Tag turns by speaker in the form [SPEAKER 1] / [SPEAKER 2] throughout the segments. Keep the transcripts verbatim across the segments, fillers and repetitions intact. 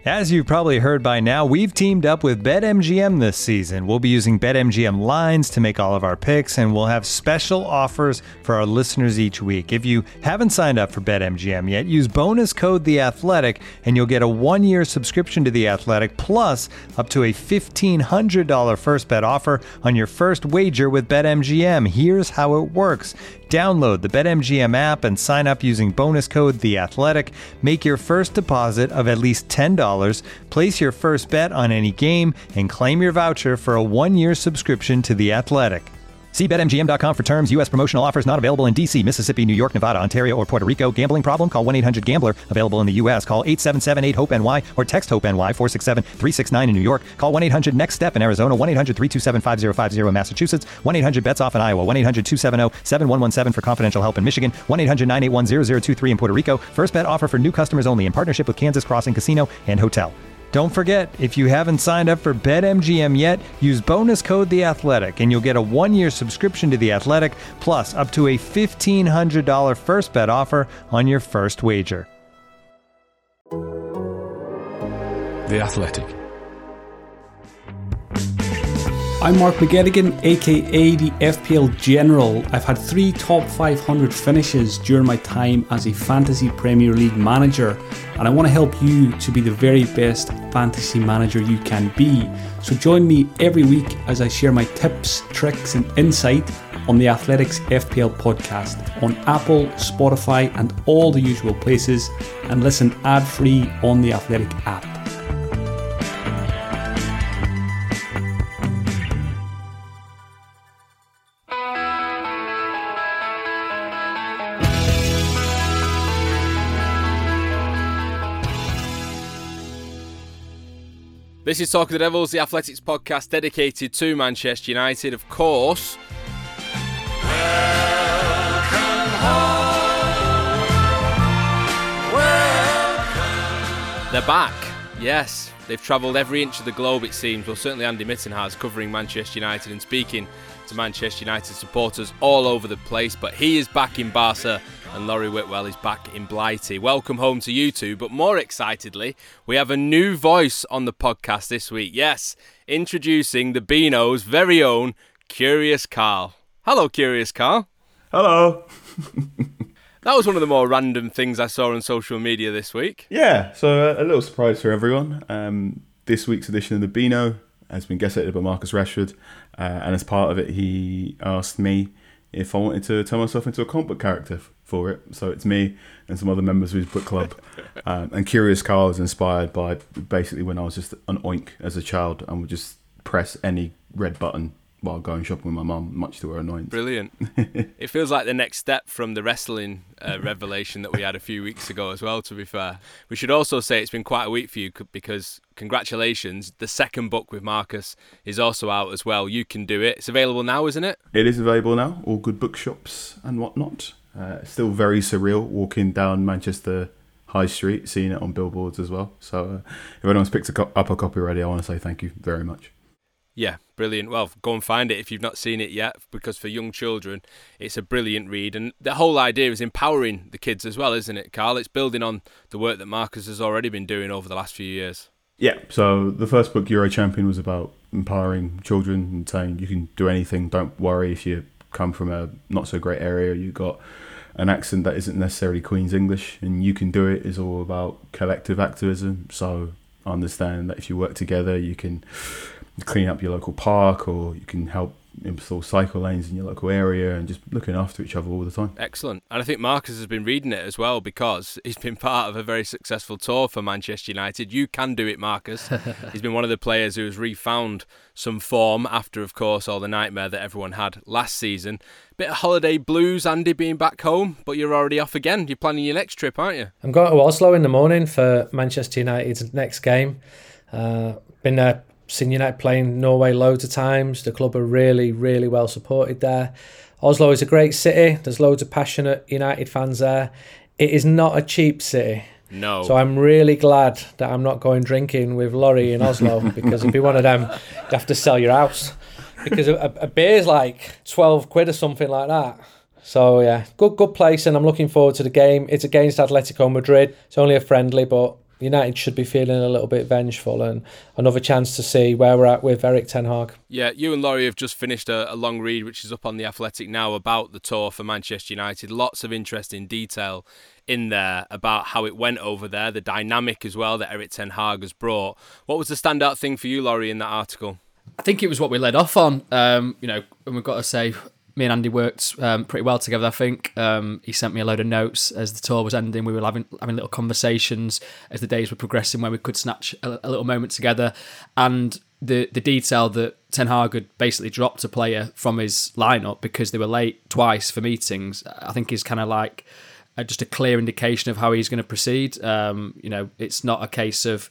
[SPEAKER 1] As you've probably heard by now, we've teamed up with BetMGM this season. We'll be using BetMGM lines to make all of our picks, and we'll have special offers for our listeners each week. If you haven't signed up for BetMGM yet, use bonus code The Athletic, and you'll get a one-year subscription to The Athletic, plus up to a fifteen hundred dollars first bet offer on your first wager with BetMGM. Here's how it works. Download the BetMGM app and sign up using bonus code The Athletic. Make your first deposit of at least ten dollars, place your first bet on any game, and claim your voucher for a one-year subscription to The Athletic. See Bet M G M dot com for terms. U S promotional offers not available in D C, Mississippi, New York, Nevada, Ontario, or Puerto Rico. Gambling problem? Call one eight hundred gambler. Available in the U S. Call eight seven seven eight hope N Y or text HOPE-NY four six seven three six nine in New York. Call one eight hundred next step in Arizona. one eight hundred three two seven five zero five zero in Massachusetts. one eight hundred bets off in Iowa. one eight hundred two seven zero seven one one seven for confidential help in Michigan. one eight hundred nine eight one zero zero two three in Puerto Rico. First bet offer for new customers only in partnership with Kansas Crossing Casino and Hotel. Don't forget, if you haven't signed up for BetMGM yet, use bonus code The Athletic, and you'll get a one-year subscription to The Athletic, plus up to a fifteen hundred dollars first bet offer on your first wager.
[SPEAKER 2] The Athletic.
[SPEAKER 3] I'm Mark McGettigan, aka the F P L General. I've had three top five hundred finishes during my time as a Fantasy Premier League manager, and I want to help you to be the very best fantasy manager you can be. So join me every week as I share my tips, tricks and insight on the Athletics F P L podcast on Apple, Spotify and all the usual places, and listen ad-free on the Athletic app.
[SPEAKER 4] This is Talk of the Devils, the Athletics podcast dedicated to Manchester United, of course. Welcome home. Welcome. They're back, yes. They've travelled every inch of the globe, it seems. Well, certainly Andy Mitten has, covering Manchester United and speaking to Manchester United supporters all over the place. But he is back in Barca, and Laurie Whitwell is back in Blighty. Welcome home to you two, but more excitedly, we have a new voice on the podcast this week. Yes, introducing the Beano's very own Curious Carl. Hello, Curious Carl.
[SPEAKER 5] Hello.
[SPEAKER 4] That was one of the more random things I saw on social media this week.
[SPEAKER 5] Yeah, so a, a little surprise for everyone. Um, this week's edition of the Beano has been guest edited by Marcus Rashford, uh, and as part of it, he asked me if I wanted to turn myself into a comic book character for it. So it's me and some other members of his book club. um, and Curious Carl is inspired by basically when I was just an oink as a child and would just press any red button while going shopping with my mum, much to her annoyance.
[SPEAKER 4] Brilliant. It feels like the next step from the wrestling uh, revelation that we had a few weeks ago as well, to be fair. We should also say it's been quite a week for you because, congratulations, the second book with Marcus is also out as well. You Can Do It. It's available now, isn't it?
[SPEAKER 5] It is available now, all good bookshops and whatnot. Uh, still very surreal walking down Manchester High Street, seeing it on billboards as well. So uh, if anyone's picked a co- up a copy already, I want to say thank you very much.
[SPEAKER 4] Yeah, brilliant. Well, go and find it if you've not seen it yet, because for young children, it's a brilliant read. And the whole idea is empowering the kids as well, isn't it, Carl? It's building on the work that Marcus has already been doing over the last few years.
[SPEAKER 5] Yeah, so the first book, Euro Champion, was about empowering children and saying you can do anything. Don't worry if you come from a not so great area. You've got an accent that isn't necessarily Queen's English, and You Can Do It is all about collective activism. So understand that if you work together, you can clean up your local park, or you can help install cycle lanes in your local area, and just looking after each other all the time.
[SPEAKER 4] Excellent. And I think Marcus has been reading it as well, because he's been part of a very successful tour for Manchester United. You can do it, Marcus. He's been one of the players who has refound some form after, of course, all the nightmare that everyone had last season. Bit of holiday blues, Andy, being back home, but you're already off again. You're planning your next trip, aren't you?
[SPEAKER 6] I'm going to Oslo in the morning for Manchester United's next game. Uh, been there, seen United playing Norway loads of times. The club are really, really well supported there. Oslo is a great city. There's loads of passionate United fans there. It is not a cheap city.
[SPEAKER 4] No.
[SPEAKER 6] So I'm really glad that I'm not going drinking with Laurie in Oslo, because if you're one of them, you have to sell your house. Because a, a beer's like twelve quid or something like that. So yeah, good good place, and I'm looking forward to the game. It's against Atletico Madrid. It's only a friendly, but United should be feeling a little bit vengeful, and another chance to see where we're at with Erik ten Hag.
[SPEAKER 4] Yeah, you and Laurie have just finished a, a long read, which is up on The Athletic now, about the tour for Manchester United. Lots of interesting detail in there about how it went over there, the dynamic as well that Erik ten Hag has brought. What was the standout thing for you, Laurie, in that article?
[SPEAKER 7] I think it was what we led off on. Um, you know, and we've got to say, me and Andy worked um, pretty well together, I think. Um, he sent me a load of notes as the tour was ending. We were having having little conversations as the days were progressing where we could snatch a, a little moment together. And the the detail that Ten Hag had basically dropped a player from his lineup because they were late twice for meetings, I think is kind of like uh, just a clear indication of how he's going to proceed. Um, you know, it's not a case of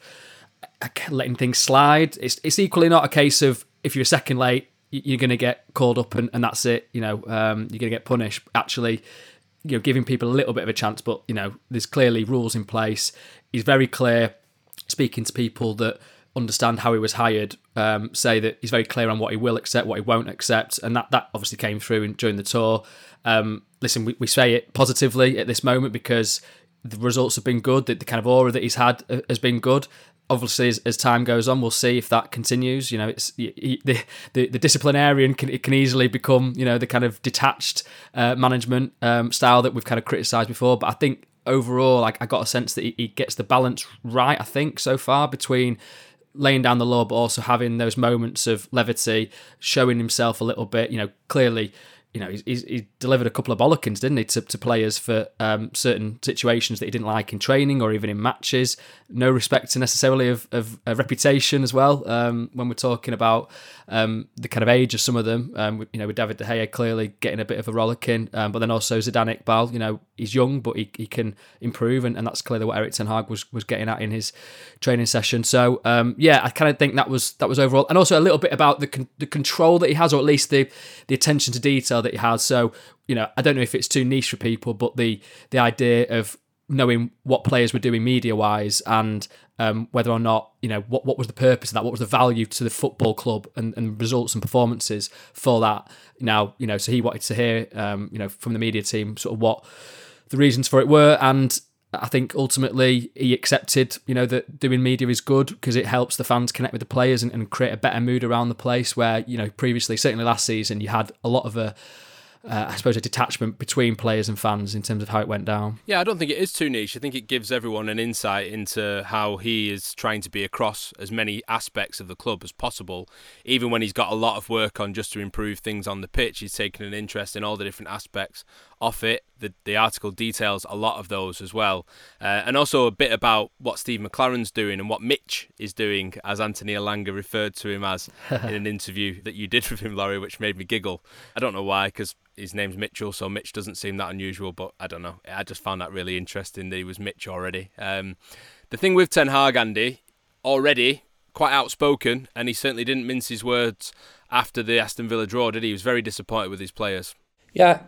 [SPEAKER 7] letting things slide. It's, it's equally not a case of if you're a second late, you're going to get called up and, and that's it. You know, um, you're going to get punished. Actually, you know, giving people a little bit of a chance, but you know, there's clearly rules in place. He's very clear, speaking to people that understand how he was hired, um, say that he's very clear on what he will accept, what he won't accept, and that, that obviously came through in, during the tour. Um, listen, we, we say it positively at this moment because the results have been good, that the kind of aura that he's had has been good. Obviously, as, as time goes on, we'll see if that continues. You know, it's he, the, the the disciplinarian can it can easily become, you know, the kind of detached uh, management um, style that we've kind of criticised before. But I think overall, like I got a sense that he, he gets the balance right. I think so far between laying down the law, but also having those moments of levity, showing himself a little bit. You know, clearly. You know, he's, he delivered a couple of bollockins, didn't he, to, to players for um, certain situations that he didn't like in training or even in matches. No respect necessarily of, of, of reputation as well. Um, when we're talking about um, the kind of age of some of them, um, you know, with David De Gea clearly getting a bit of a rollicking, um, but then also Zidane Iqbal, you know, he's young, but he, he can improve, and, and that's clearly what Erik ten Hag was was getting at in his training session. So, um, yeah, I kind of think that was that was overall, and also a little bit about the con- the control that he has, or at least the the attention to detail that he has. So, you know, I don't know if it's too niche for people, but the the idea of knowing what players were doing media-wise and um, whether or not, you know, what, what was the purpose of that, what was the value to the football club and, and results and performances for that. Now, you know, so he wanted to hear, um, you know, from the media team sort of what the reasons for it were, and I think ultimately he accepted, you know, that doing media is good because it helps the fans connect with the players and, and create a better mood around the place where, you know, previously, certainly last season, you had a lot of a Uh, I suppose a detachment between players and fans in terms of how it went down.
[SPEAKER 4] Yeah, I don't think it is too niche. I think it gives everyone an insight into how he is trying to be across as many aspects of the club as possible. Even when he's got a lot of work on just to improve things on the pitch, he's taken an interest in all the different aspects of it. The, the article details a lot of those as well. Uh, and also a bit about what Steve McLaren's doing and what Mitch is doing, as Anthony Elanga referred to him as in an interview that you did with him, Laurie, which made me giggle. I don't know why, because his name's Mitchell, so Mitch doesn't seem that unusual, but I don't know. I just found that really interesting that he was Mitch already. Um, the thing with Ten Hag, Andy, already quite outspoken, and he certainly didn't mince his words after the Aston Villa draw, did he? He was very disappointed with his players.
[SPEAKER 6] Yeah,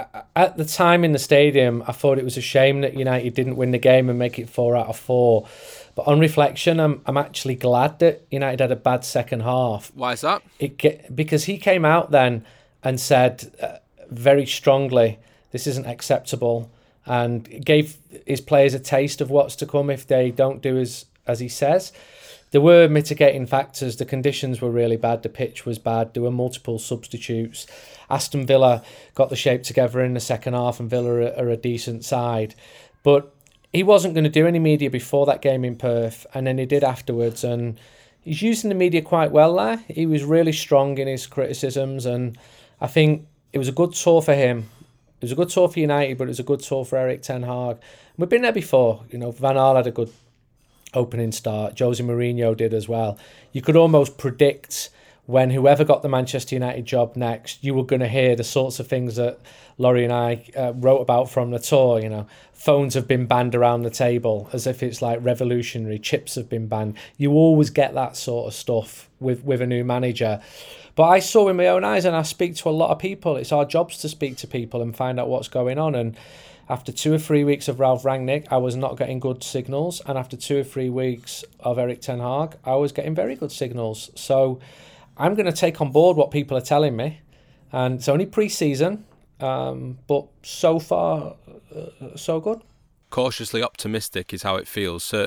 [SPEAKER 6] at the time in the stadium, I thought it was a shame that United didn't win the game and make it four out of four. But on reflection, I'm I'm actually glad that United had a bad second half.
[SPEAKER 4] Why is that?
[SPEAKER 6] It because he came out then and said uh, very strongly, this isn't acceptable, and gave his players a taste of what's to come if they don't do as as he says. There were mitigating factors. The conditions were really bad. The pitch was bad. There were multiple substitutes. Aston Villa got the shape together in the second half, and Villa are, are a decent side. But he wasn't going to do any media before that game in Perth, and then he did afterwards. And he's using the media quite well there. He was really strong in his criticisms, and I think it was a good tour for him. It was a good tour for United, but it was a good tour for Erik ten Hag. We've been there before. You know, Van Gaal had a good opening start. Jose Mourinho did as well. You could almost predict when whoever got the Manchester United job next, you were going to hear the sorts of things that Laurie and I uh, wrote about from the tour. You know, phones have been banned around the table as if it's like revolutionary. Chips have been banned. You always get that sort of stuff with, with a new manager. But I saw with my own eyes, and I speak to a lot of people. It's our jobs to speak to people and find out what's going on. And after two or three weeks of Ralf Rangnick, I was not getting good signals. And after two or three weeks of Erik ten Hag, I was getting very good signals. So I'm going to take on board what people are telling me. And it's only pre-season, um, but so far, uh, so good.
[SPEAKER 4] Cautiously optimistic is how it feels, certainly.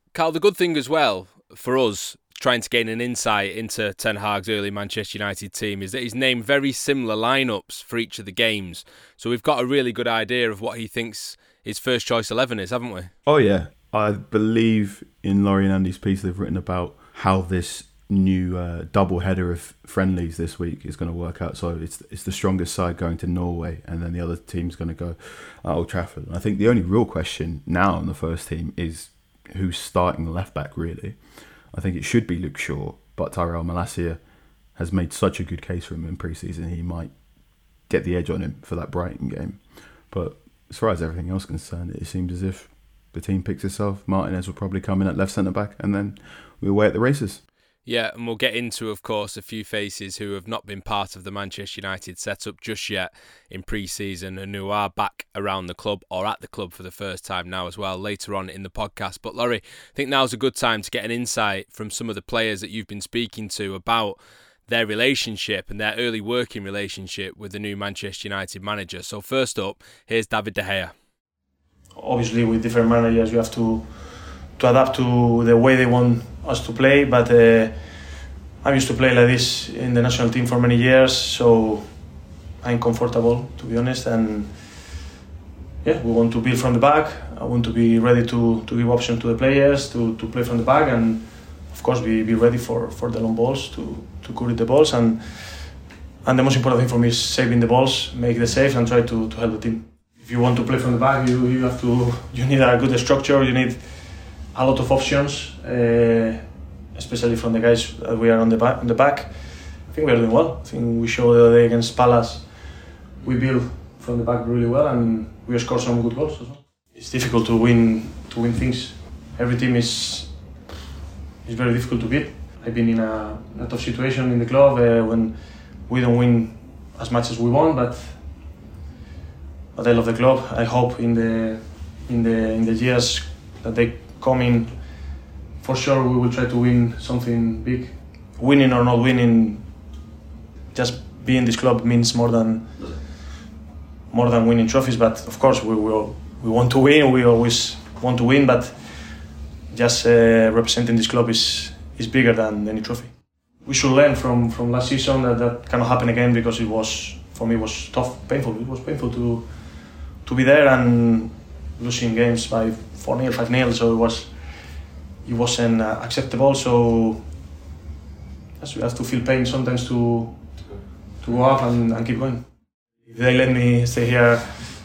[SPEAKER 4] Carl, the good thing as well for us trying to gain an insight into Ten Hag's early Manchester United team is that he's named very similar lineups for each of the games. So we've got a really good idea of what he thinks his first choice eleven is, haven't we?
[SPEAKER 5] Oh yeah, I believe in Laurie and Andy's piece they've written about how this new uh, double header of friendlies this week is going to work out. So it's it's the strongest side going to Norway, and then the other team's going to go at Old Trafford. And I think the only real question now on the first team is who's starting left back, really. I think it should be Luke Shaw, but Tyrell Malacia has made such a good case for him in pre-season, he might get the edge on him for that Brighton game. But as far as everything else is concerned, it seems as if the team picks itself. Martinez will probably come in at left centre-back, and then we're away at the races.
[SPEAKER 4] Yeah, and we'll get into, of course, a few faces who have not been part of the Manchester United setup just yet in pre-season and who are back around the club or at the club for the first time now as well, later on in the podcast. But Laurie, I think now's a good time to get an insight from some of the players that you've been speaking to about their relationship and their early working relationship with the new Manchester United manager. So first up, here's David De Gea.
[SPEAKER 8] Obviously, with different managers, you have to to adapt to the way they want us to play, but uh, I used to play like this in the national team for many years, so I'm comfortable, to be honest, and yeah, we want to build from the back. I want to be ready to, to give options to the players, to, to play from the back, and of course be, be ready for, for the long balls, to, to curate the balls, and and the most important thing for me is saving the balls, make the saves, and try to, to help the team. If you want to play from the back, you, you have to you need a good structure, you need a lot of options, uh, especially from the guys that we are on the back. On the back, I think we are doing well. I think we showed the other day against Palace, we built from the back really well, and we scored some good goals as well. It's difficult to win to win things. Every team is is very difficult to beat. I've been in a, a tough situation in the club uh, when we don't win as much as we want, but but I love the club. I hope in the in the in the years that they come in, for sure we will try to win something big. Winning or not winning, just being this club means more than more than winning trophies. But of course we will we want to win. We always want to win, but just uh, representing this club is is bigger than any trophy. We should learn from from last season that that cannot happen again, because it was, for me, it was tough, painful. It was painful to to be there and losing games by four nil, five nil, so it was it wasn't uh, acceptable. So yes, we have to feel pain sometimes to to go up and, and keep going. If they let me stay here,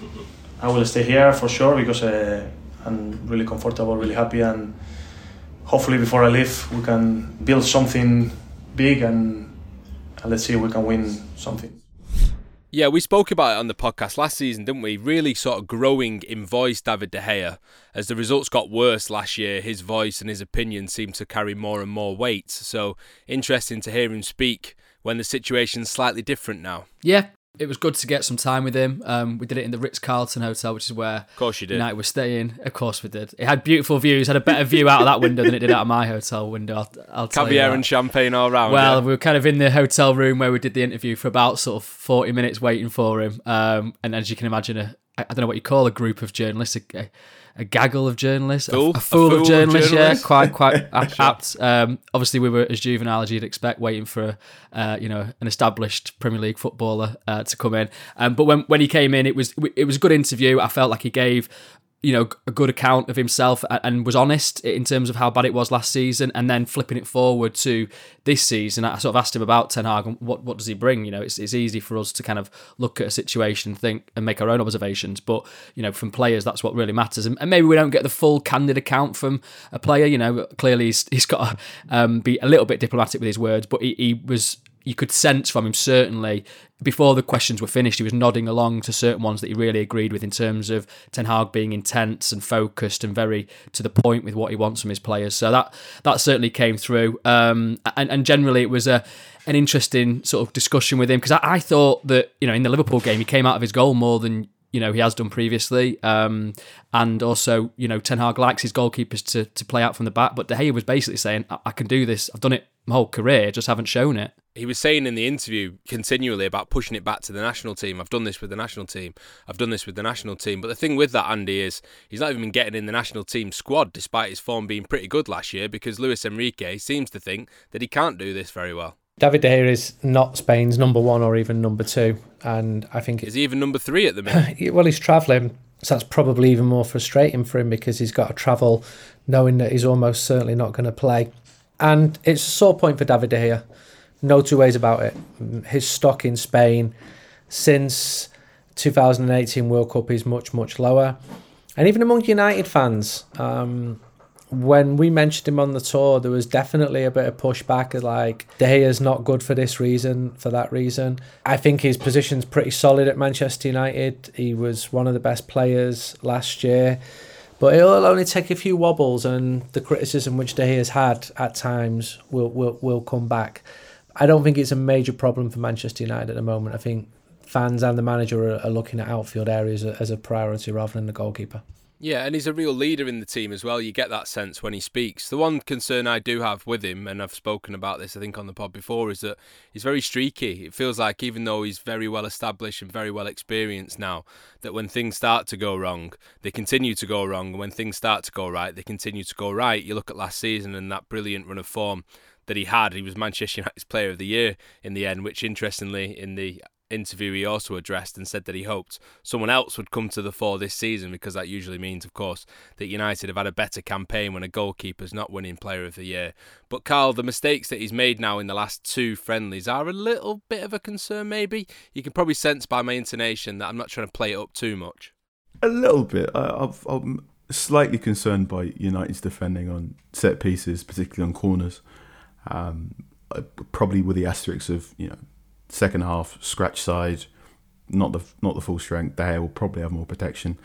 [SPEAKER 8] I will stay here for sure, because uh, I'm really comfortable, really happy, and hopefully before I leave we can build something big, and, and let's see if we can win something.
[SPEAKER 4] Yeah, we spoke about it on the podcast last season, didn't we? Really sort of growing in voice, David De Gea. As the results got worse last year, his voice and his opinion seemed to carry more and more weight. So interesting to hear him speak when the situation's slightly different now.
[SPEAKER 7] Yeah, it was good to get some time with him. Um, we did it in the Ritz-Carlton Hotel, which is where
[SPEAKER 4] of course you did.
[SPEAKER 7] United were staying. Of course we did. It had beautiful views, had a better view out of that window than it did out of my hotel window. I'll, I'll tell you
[SPEAKER 4] Caviar
[SPEAKER 7] that.
[SPEAKER 4] and champagne all round.
[SPEAKER 7] Well,
[SPEAKER 4] yeah.
[SPEAKER 7] we were kind of in the hotel room where we did the interview for about sort of forty minutes waiting for him. Um, and as you can imagine, a, I don't know what you call a group of journalists, a, a gaggle of journalists,
[SPEAKER 4] Fool?
[SPEAKER 7] a, a, fool
[SPEAKER 4] a fool
[SPEAKER 7] of journalists,
[SPEAKER 4] of journalists.
[SPEAKER 7] yeah, quite quite apt. Um, obviously, we were as juvenile as you'd expect, waiting for uh, you know an established Premier League footballer uh, to come in. Um, but when when he came in, it was it was a good interview. I felt like he gave, you know, a good account of himself and was honest in terms of how bad it was last season, and then flipping it forward to this season. I sort of asked him about Ten Hag and what, what does he bring? You know, it's it's easy for us to kind of look at a situation, think and make our own observations, but, you know, from players, that's what really matters. And, and maybe we don't get the full candid account from a player, you know, clearly he's, he's got to um, be a little bit diplomatic with his words, but he, he was... You could sense from him, certainly, before the questions were finished, he was nodding along to certain ones that he really agreed with in terms of Ten Hag being intense and focused and very to the point with what he wants from his players. So that that certainly came through. Um, and, and generally, it was a an interesting sort of discussion with him, because I, I thought that, you know, in the Liverpool game, he came out of his goal more than you know, he has done previously. Um, and also, you know, Ten Hag likes his goalkeepers to to play out from the back. But De Gea was basically saying, I, I can do this. I've done it my whole career, just haven't shown it.
[SPEAKER 4] He was saying in the interview continually about pushing it back to the national team. I've done this with the national team. I've done this with the national team. But the thing with that, Andy, is he's not even been getting in the national team squad despite his form being pretty good last year, because Luis Enrique seems to think that he can't do this very well.
[SPEAKER 6] David De Gea is not Spain's number one or even number two. And I think...
[SPEAKER 4] Is he even number three at the minute?
[SPEAKER 6] Well, he's travelling. So that's probably even more frustrating for him, because he's got to travel knowing that he's almost certainly not going to play. And it's a sore point for David De Gea. No two ways about it. His stock in Spain since two thousand eighteen World Cup is much, much lower. And even among United fans, um, when we mentioned him on the tour, there was definitely a bit of pushback, like, De Gea's not good for this reason, for that reason. I think his position's pretty solid at Manchester United. He was one of the best players last year. But it'll only take a few wobbles, and the criticism which De Gea's had at times will, will will come back. I don't think it's a major problem for Manchester United at the moment. I think fans and the manager are, are looking at outfield areas as a priority rather than the goalkeeper.
[SPEAKER 4] Yeah, and he's a real leader in the team as well. You get that sense when he speaks. The one concern I do have with him, and I've spoken about this I think on the pod before, is that he's very streaky. It feels like even though he's very well established and very well experienced now, that when things start to go wrong, they continue to go wrong. And when things start to go right, they continue to go right. You look at last season and that brilliant run of form that he had. He was Manchester United's Player of the Year in the end, which interestingly in the interview he also addressed and said that he hoped someone else would come to the fore this season, because that usually means, of course, that United have had a better campaign when a goalkeeper's not winning Player of the Year. But Carl, the mistakes that he's made now in the last two friendlies are a little bit of a concern maybe. You can probably sense by my intonation that I'm not trying to play it up too much.
[SPEAKER 5] A little bit. I, I've, I'm slightly concerned by United's defending on set pieces, particularly on corners. Um, probably with the asterisks of, you know, second half scratch side, not the not the full strength. De Gea will probably have more protection.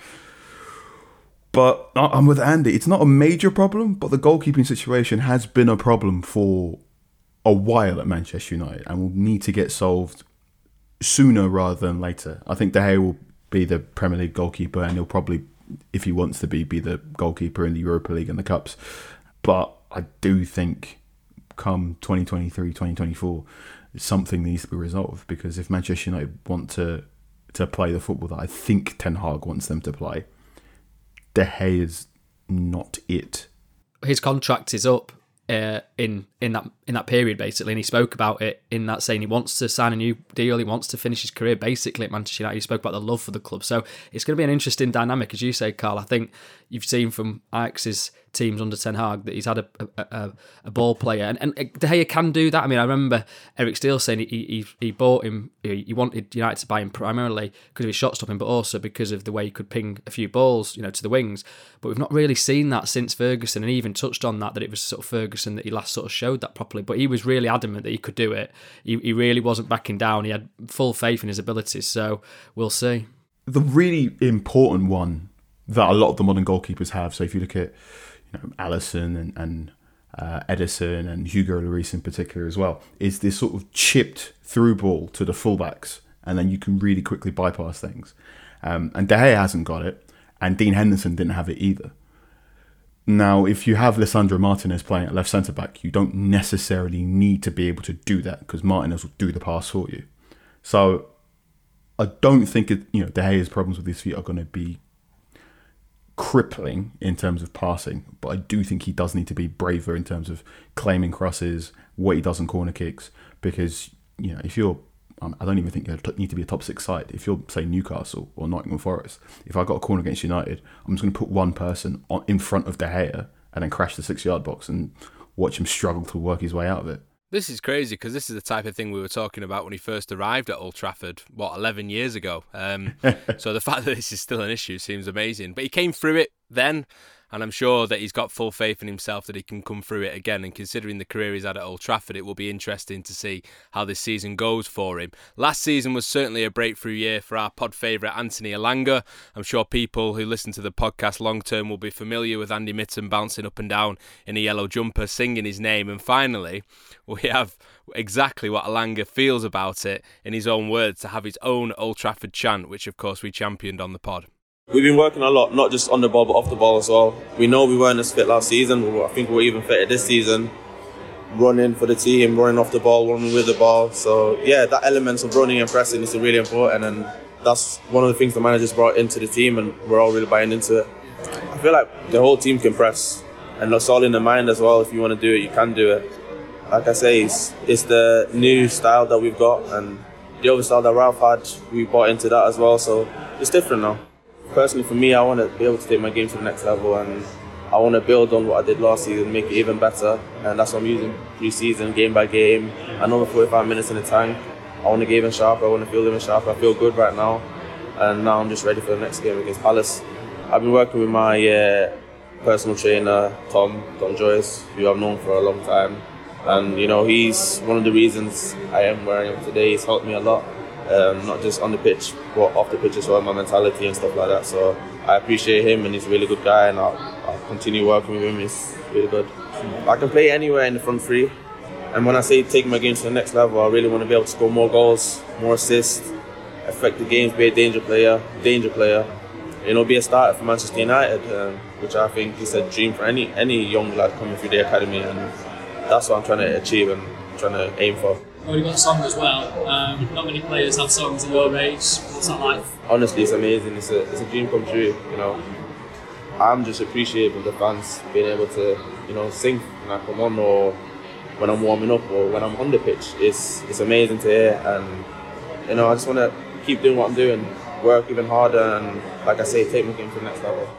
[SPEAKER 5] But I'm with Andy. It's not a major problem, but the goalkeeping situation has been a problem for a while at Manchester United, and will need to get solved sooner rather than later. I think De Gea will be the Premier League goalkeeper, and he'll probably, if he wants to be, be the goalkeeper in the Europa League and the Cups. But I do think come twenty twenty-three, twenty twenty-four, something needs to be resolved, because if Manchester United want to to play the football that I think Ten Hag wants them to play, De Gea is not it.
[SPEAKER 7] His contract is up uh, in in that in that period basically, and he spoke about it in that, saying he wants to sign a new deal, he wants to finish his career basically at Manchester United. He spoke about the love for the club, so it's going to be an interesting dynamic, as you say, Carl. I think you've seen from Ajax's teams under Ten Hag that he's had a a, a, a ball player, and, and De Gea can do that. I mean, I remember Eric Steele saying he he, he bought him, he wanted United to buy him primarily because of his shot stopping, but also because of the way he could ping a few balls, you know, to the wings. But we've not really seen that since Ferguson, and he even touched on that, that it was sort of Ferguson that he last sort of showed that properly. But he was really adamant that he could do it. He he really wasn't backing down. He had full faith in his abilities. So we'll see.
[SPEAKER 5] The really important one that a lot of the modern goalkeepers have. So if you look at, you know, Alisson and, and uh, Edison and Hugo Lloris in particular as well, is this sort of chipped through ball to the fullbacks, and then you can really quickly bypass things. Um, and De Gea hasn't got it, and Dean Henderson didn't have it either. Now, if you have Lisandro Martinez playing at left centre back, you don't necessarily need to be able to do that, because Martinez will do the pass for you. So I don't think it, you know, De Gea's problems with his feet are going to be crippling in terms of passing, but I do think he does need to be braver in terms of claiming crosses, what he does in corner kicks, because, you know, if you're, um, I don't even think you need to be a top six side. If you're, say, Newcastle or Nottingham Forest, if I got a corner against United, I'm just going to put one person on, in front of De Gea and then crash the six-yard box and watch him struggle to work his way out of it.
[SPEAKER 4] This is crazy, because this is the type of thing we were talking about when he first arrived at Old Trafford, what, eleven years ago. Um, so the fact that this is still an issue seems amazing. But he came through it then. and I'm sure that he's got full faith in himself that he can come through it again. And considering the career he's had at Old Trafford, it will be interesting to see how this season goes for him. Last season was certainly a breakthrough year for our pod favourite Anthony Elanga. I'm sure people who listen to the podcast long term will be familiar with Andy Mitten bouncing up and down in a yellow jumper, singing his name. And finally, we have exactly what Elanga feels about it in his own words, to have his own Old Trafford chant, which of course we championed on the pod.
[SPEAKER 9] We've been working a lot, not just on the ball but off the ball as well. We know we weren't as fit last season, but I think we're even fitter this season. Running for the team, running off the ball, running with the ball. So yeah, that element of running and pressing is really important, and that's one of the things the manager's brought into the team, and we're all really buying into it. I feel like the whole team can press, and that's all in the mind as well. If you want to do it, you can do it. Like I say, it's, it's the new style that we've got, and the other style that Ralph had, we bought into that as well, so it's different now. Personally, for me, I want to be able to take my game to the next level, and I want to build on what I did last season, make it even better, and that's what I'm using pre-season, game by game. Another forty-five minutes in the tank. I want to get even sharper, I want to feel even sharper. I feel good right now, and now I'm just ready for the next game against Palace. I've been working with my uh, personal trainer, Tom, Tom Joyce, who I've known for a long time. And, you know, he's one of the reasons I am where I am today. He's helped me a lot. Um, not just on the pitch, but off the pitch as well, my mentality and stuff like that. So I appreciate him, and he's a really good guy, and I'll, I'll continue working with him. He's really good. I can play anywhere in the front three, and when I say take my game to the next level, I really want to be able to score more goals, more assists, affect the games, be a danger player, danger player. You know, be a starter for Manchester United, um, which I think is a dream for any any young lad coming through the academy, and that's what I'm trying to achieve and trying to aim for.
[SPEAKER 10] Oh, you've got a song as well. Um, not many players have songs at your age. What's that like?
[SPEAKER 9] Honestly, it's amazing. It's a, it's a dream come true, you know. I'm just appreciative of the fans being able to, you know, sing when I come on, or when I'm warming up, or when I'm on the pitch. It's it's amazing to hear, and, you know, I just want to keep doing what I'm doing, work even harder, and, like I say, take my game to the next level.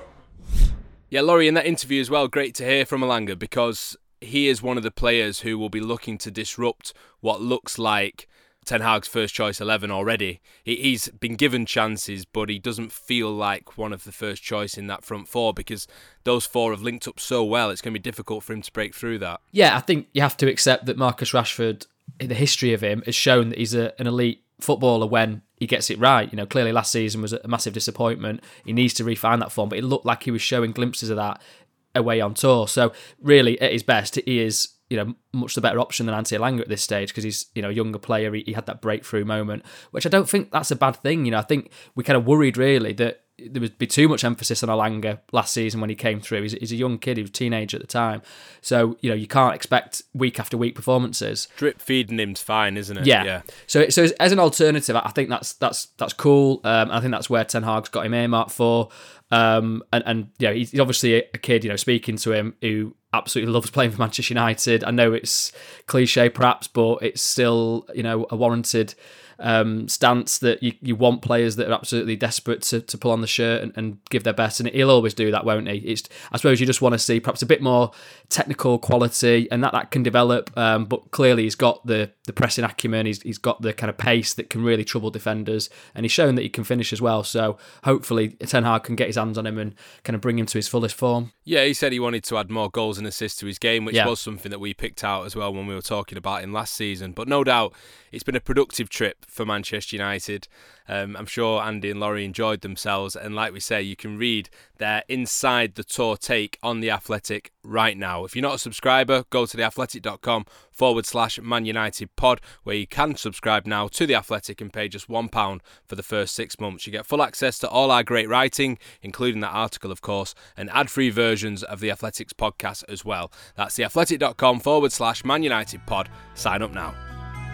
[SPEAKER 4] Yeah, Laurie, in that interview as well, great to hear from Elanga, because he is one of the players who will be looking to disrupt what looks like Ten Hag's first choice eleven already. He, he's been given chances, but he doesn't feel like one of the first choice in that front four, because those four have linked up so well. It's going to be difficult for him to break through that.
[SPEAKER 7] Yeah, I think you have to accept that Marcus Rashford, in the history of him, has shown that he's a, an elite footballer when he gets it right. You know, clearly last season was a massive disappointment. He needs to refine that form, but it looked like he was showing glimpses of that away on tour. So really, at his best, he is, you know, much the better option than Anthony Elanga at this stage, because he's, you know, a younger player. He, he had that breakthrough moment, which I don't think that's a bad thing. You know, I think we kind of worried really that there would be too much emphasis on Elanga last season when he came through. He's, he's a young kid, he was a teenager at the time. So, you know, you can't expect week after week performances.
[SPEAKER 4] Drip feeding him's fine, isn't it?
[SPEAKER 7] Yeah.
[SPEAKER 4] yeah.
[SPEAKER 7] So, so as an alternative, I think that's that's that's cool. Um, I think that's where Ten Hag's got him earmarked for. Um, and, and you know, he's obviously a kid, you know, speaking to him, who absolutely loves playing for Manchester United. I know it's cliche perhaps, but it's still, you know, a warranted um, stance that you, you want players that are absolutely desperate to, to pull on the shirt and, and give their best, and he'll always do that, won't he? It's, I suppose you just want to see perhaps a bit more technical quality, and that, that can develop, um, but clearly he's got the, the pressing acumen, he's, he's got the kind of pace that can really trouble defenders, and he's shown that he can finish as well, so hopefully Ten Hag can get his hands on him and kind of bring him to his fullest form.
[SPEAKER 4] Yeah, he said he wanted to add more goals and assists to his game, which
[SPEAKER 7] yeah.
[SPEAKER 4] was something that we picked out as well when we were talking about him last season. But no doubt, it's been a productive trip for Manchester United. Um, I'm sure Andy and Laurie enjoyed themselves, and like we say, you can read their Inside the Tour take on The Athletic right now. If you're not a subscriber, go to theathletic.com forward slash Man United pod, where you can subscribe now to The Athletic and pay just one pound for the first six months. You get full access to all our great writing, including that article, of course, and ad-free versions of The Athletic's podcast as well. That's theathletic.com forward slash Man United pod. Sign up now.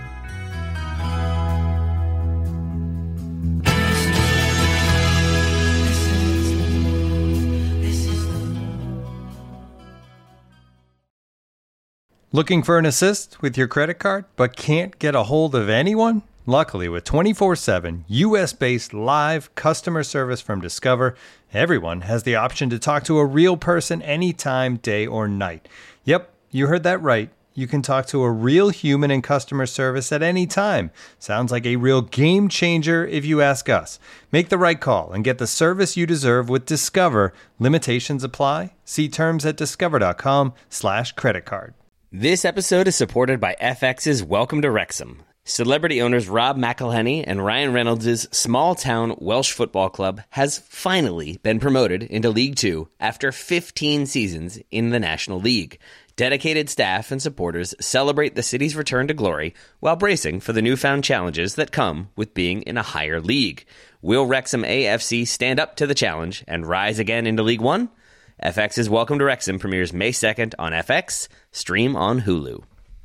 [SPEAKER 1] Looking for an assist with your credit card, but can't get a hold of anyone? Luckily, with twenty-four seven U S-based live customer service from Discover, everyone has the option to talk to a real person anytime, day or night. Yep, you heard that right. you can talk to a real human in customer service at any time. Sounds like a real game changer if you ask us. Make the right call and get the service you deserve with Discover. Limitations apply. See terms at discover.com slash credit card.
[SPEAKER 11] This episode is supported by F X's Welcome to Wrexham. Celebrity owners Rob McElhenney and Ryan Reynolds' small-town Welsh football club has finally been promoted into League Two after fifteen seasons in the National League. Dedicated staff and supporters celebrate the city's return to glory while bracing for the newfound challenges that come with being in a higher league. Will Wrexham A F C stand up to the challenge and rise again into League One? F X's Welcome to Wrexham premieres May second on F X, stream on Hulu.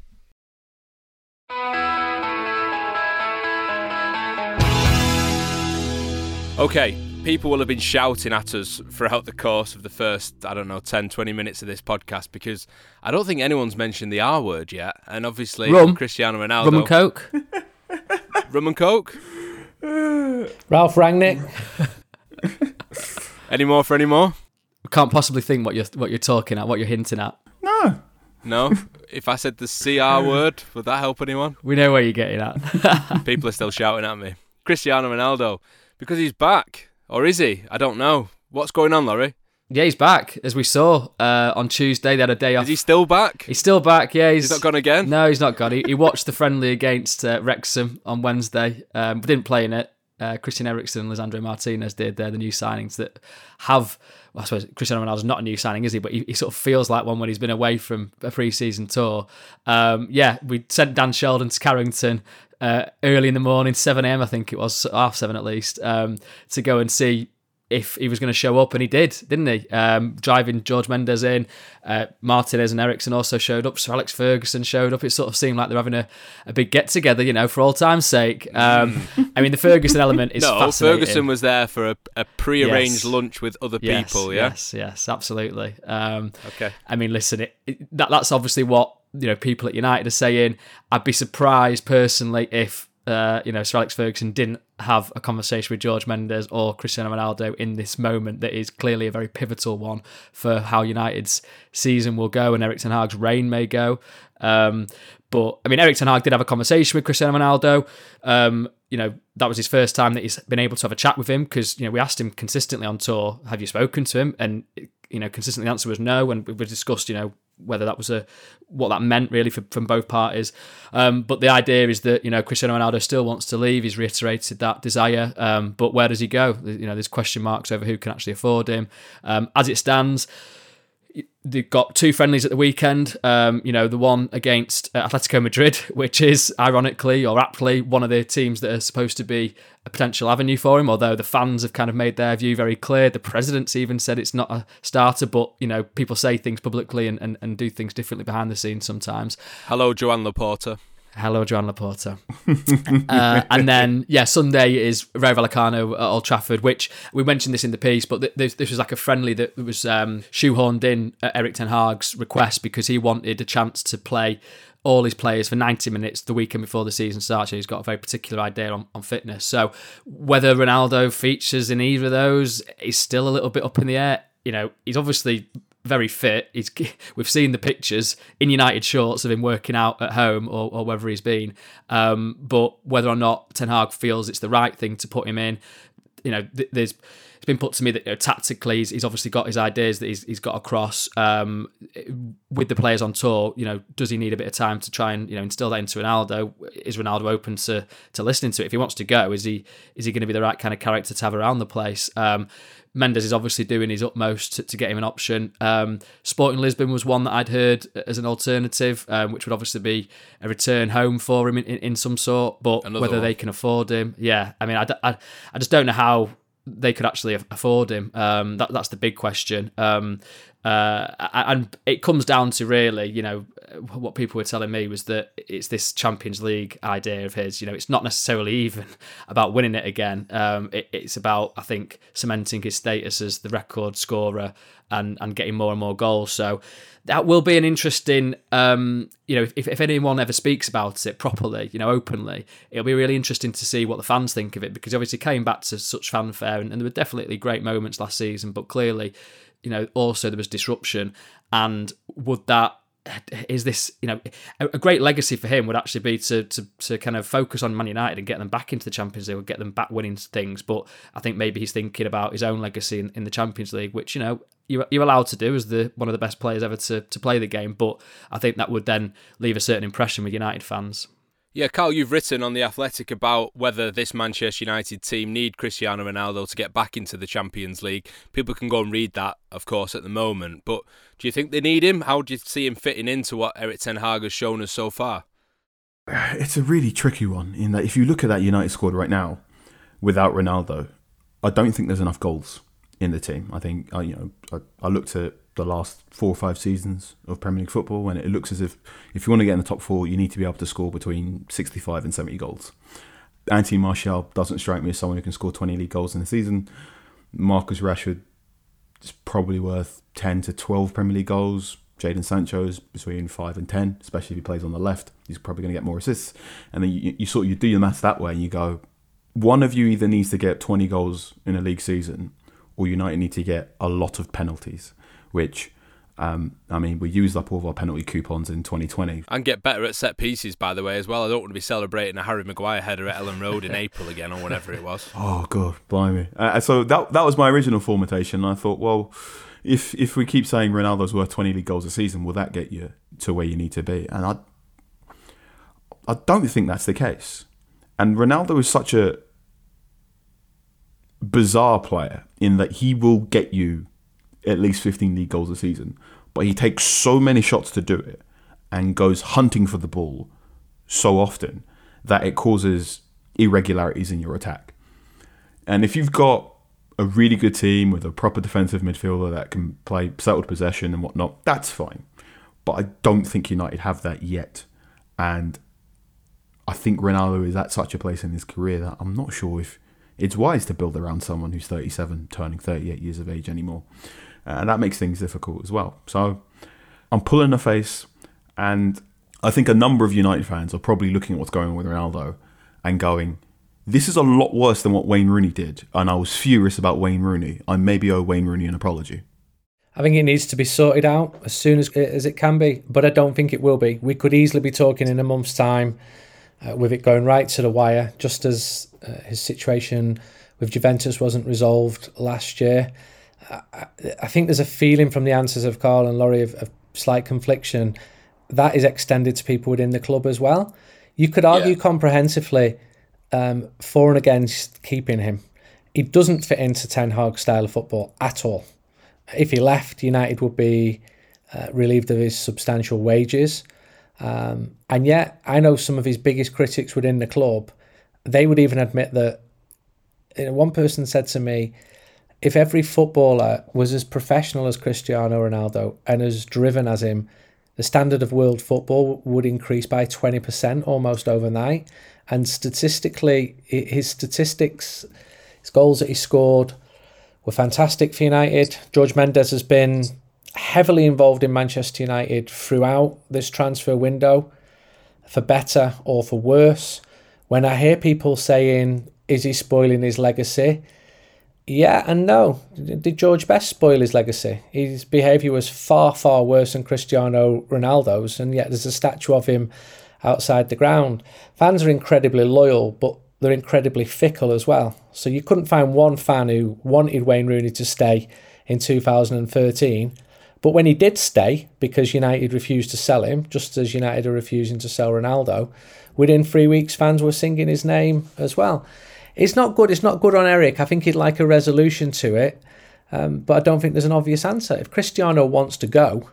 [SPEAKER 4] Okay, people will have been shouting at us throughout the course of the first, I don't know, ten, twenty minutes of this podcast because I don't think anyone's mentioned the R word yet. And obviously,
[SPEAKER 7] Rum.
[SPEAKER 4] Cristiano Ronaldo.
[SPEAKER 7] Rum and Coke.
[SPEAKER 4] Rum and Coke?
[SPEAKER 6] Ralph Rangnick.
[SPEAKER 4] Any more for any more?
[SPEAKER 7] We can't possibly think what you're what you're talking at, what you're hinting at.
[SPEAKER 5] No.
[SPEAKER 4] No? If I said the C R word, would that help anyone?
[SPEAKER 7] We know where you're getting at.
[SPEAKER 4] People are still shouting at me. Cristiano Ronaldo. Because he's back. Or is he? I don't know. What's going on, Laurie?
[SPEAKER 7] Yeah, he's back. As we saw uh, on Tuesday, they had a day off.
[SPEAKER 4] Is he still back?
[SPEAKER 7] He's still back, yeah. He's,
[SPEAKER 4] he's not gone again?
[SPEAKER 7] No, he's not gone. He, he watched the friendly against uh, Wrexham on Wednesday, um, but didn't play in it. Uh, Christian Eriksen and Lisandro Martinez did. They're the new signings that have... Well, I suppose Cristiano Ronaldo's not a new signing, is he? But he, he sort of feels like one when he's been away from a pre-season tour. Um, yeah, we sent Dan Sheldon to Carrington uh, early in the morning, seven a.m. I think it was, half seven at least, um, to go and see if he was going to show up, and he did, didn't he? Um, driving George Mendes in, uh, Martinez and Eriksen also showed up, Sir Alex Ferguson showed up. It sort of seemed like they're having a, a big get-together, you know, for all time's sake. Um, I mean, the Ferguson element is
[SPEAKER 4] no,
[SPEAKER 7] fascinating.
[SPEAKER 4] Ferguson was there for a, a pre-arranged
[SPEAKER 7] yes.
[SPEAKER 4] lunch with other
[SPEAKER 7] yes,
[SPEAKER 4] people, yeah?
[SPEAKER 7] Yes, yes, absolutely. Um,
[SPEAKER 4] okay.
[SPEAKER 7] I mean, listen, it, it, that that's obviously what, you know, people at United are saying. I'd be surprised, personally, if Uh, you know, Sir Alex Ferguson didn't have a conversation with George Mendes or Cristiano Ronaldo in this moment that is clearly a very pivotal one for how United's season will go and Erik ten Hag's reign may go. Um, but, I mean, Erik ten Hag did have a conversation with Cristiano Ronaldo. Um, you know, that was his first time that he's been able to have a chat with him because, you know, we asked him consistently on tour, have you spoken to him? And, you know, consistently the answer was no. And we discussed, you know, whether that was a what that meant really for, from both parties. Um, but the idea is that, you know, Cristiano Ronaldo still wants to leave. He's reiterated that desire. Um, but where does he go? You know, there's question marks over who can actually afford him. Um, as it stands, they've got two friendlies at the weekend. Um, you know, the one against Atletico Madrid, which is ironically or aptly one of the teams that are supposed to be a potential avenue for him, although the fans have kind of made their view very clear. The president's even said it's not a starter, but, you know, people say things publicly and, and, and do things differently behind the scenes sometimes.
[SPEAKER 4] Hello, Joan Laporta.
[SPEAKER 7] Hello, Joan Laporta. uh, and then, yeah, Sunday is Rayo Vallecano at Old Trafford, which we mentioned this in the piece, but th- this, this was like a friendly that was um, shoehorned in at Erik ten Hag's request because he wanted a chance to play all his players for ninety minutes the weekend before the season starts. He's got a very particular idea on, on fitness. So whether Ronaldo features in either of those is still a little bit up in the air. You know, he's obviously very fit. He's we've seen the pictures in United shorts of him working out at home or, or wherever he's been. Um, but whether or not Ten Hag feels it's the right thing to put him in, you know, th- there's it's been put to me that, you know, tactically he's, he's obviously got his ideas that he's he's got across um, with the players on tour. You know, does he need a bit of time to try and, you know, instill that into Ronaldo? Is Ronaldo open to to listening to it? If he wants to go, is he is he going to be the right kind of character to have around the place? Um, Mendes is obviously doing his utmost to, to get him an option. Um, Sporting Lisbon was one that I'd heard as an alternative, um, which would obviously be a return home for him in, in, in some sort. But Another whether one. they can afford him, yeah, I mean, I, I, I just don't know how they could actually afford him. Um, that that's the big question. Um, uh, and it comes down to really, you know, what people were telling me was that it's this Champions League idea of his. You know, it's not necessarily even about winning it again. Um, it, it's about, I think, cementing his status as the record scorer and, and getting more and more goals. So that will be an interesting, um, you know, if, if anyone ever speaks about it properly, you know, openly, it'll be really interesting to see what the fans think of it, because obviously came back to such fanfare and, and there were definitely great moments last season, but clearly, you know, also there was disruption. And would that is this, you know, a, a great legacy for him would actually be to, to to kind of focus on Man United and get them back into the Champions League, or get them back winning things. But I think maybe he's thinking about his own legacy in, in the Champions League, which, you know, you're, you're allowed to do as the one of the best players ever to, to play the game. But I think that would then leave a certain impression with United fans.
[SPEAKER 4] Yeah, Carl, you've written on The Athletic about whether this Manchester United team need Cristiano Ronaldo to get back into the Champions League. People can go and read that, of course, at the moment. But do you think they need him? How do you see him fitting into what Erik ten Hag has shown us so far?
[SPEAKER 5] It's a really tricky one, in that if you look at that United squad right now, without Ronaldo, I don't think there's enough goals in the team. I think, I, you know, I, I looked at the last four or five seasons of Premier League football, and it looks as if if you want to get in the top four, you need to be able to score between sixty-five and seventy goals. Anthony Martial doesn't strike me as someone who can score twenty league goals in a season. Marcus Rashford is probably worth ten to twelve Premier League goals. Jadon Sancho's between five and ten, especially if he plays on the left. He's probably going to get more assists. And then you, you sort of you do your maths that way, and you go, one of you either needs to get twenty goals in a league season, or United need to get a lot of penalties. Which, um, I mean, we used up all of our penalty coupons in twenty twenty.
[SPEAKER 4] And get better at set pieces, by the way, as well. I don't want to be celebrating a Harry Maguire header at Ellen Road in April again, or whatever it was.
[SPEAKER 5] Oh, God, blimey. Uh, so that that was my original formation. I thought, well, if if we keep saying Ronaldo's worth twenty league goals a season, will that get you to where you need to be? And I, I don't think that's the case. And Ronaldo is such a bizarre player in that he will get you at least fifteen league goals a season, but he takes so many shots to do it and goes hunting for the ball so often that it causes irregularities in your attack. And if you've got a really good team with a proper defensive midfielder that can play settled possession and whatnot, that's fine. But I don't think United have that yet. And I think Ronaldo is at such a place in his career that I'm not sure if it's wise to build around someone who's thirty-seven, turning thirty-eight years of age anymore. And that makes things difficult as well. So I'm pulling a face, and I think a number of United fans are probably looking at what's going on with Ronaldo and going, this is a lot worse than what Wayne Rooney did. And I was furious about Wayne Rooney. I maybe owe Wayne Rooney an apology.
[SPEAKER 6] I think it needs to be sorted out as soon as, as it can be, but I don't think it will be. We could easily be talking in a month's time uh, with it going right to the wire, just as uh, his situation with Juventus wasn't resolved last year. I, I think there's a feeling from the answers of Carl and Laurie of, of slight confliction that is extended to people within the club as well. You could argue yeah. comprehensively um, for and against keeping him. He doesn't fit into Ten Hag's style of football at all. If he left, United would be uh, relieved of his substantial wages. Um, and yet, I know some of his biggest critics within the club, they would even admit that, you know, one person said to me, if every footballer was as professional as Cristiano Ronaldo and as driven as him, the standard of world football would increase by twenty percent almost overnight. And statistically, his statistics, his goals that he scored were fantastic for United. George Mendes has been heavily involved in Manchester United throughout this transfer window, for better or for worse. When I hear people saying, is he spoiling his legacy? Yeah and no. Did George Best spoil his legacy? His behaviour was far, far worse than Cristiano Ronaldo's, and yet there's a statue of him outside the ground. Fans are incredibly loyal, but they're incredibly fickle as well. So you couldn't find one fan who wanted Wayne Rooney to stay in two thousand thirteen. But when he did stay, because United refused to sell him, just as United are refusing to sell Ronaldo, within three weeks fans were singing his name as well. It's not good. It's not good on Erik. I think he'd like a resolution to it. Um, but I don't think there's an obvious answer. If Cristiano wants to go,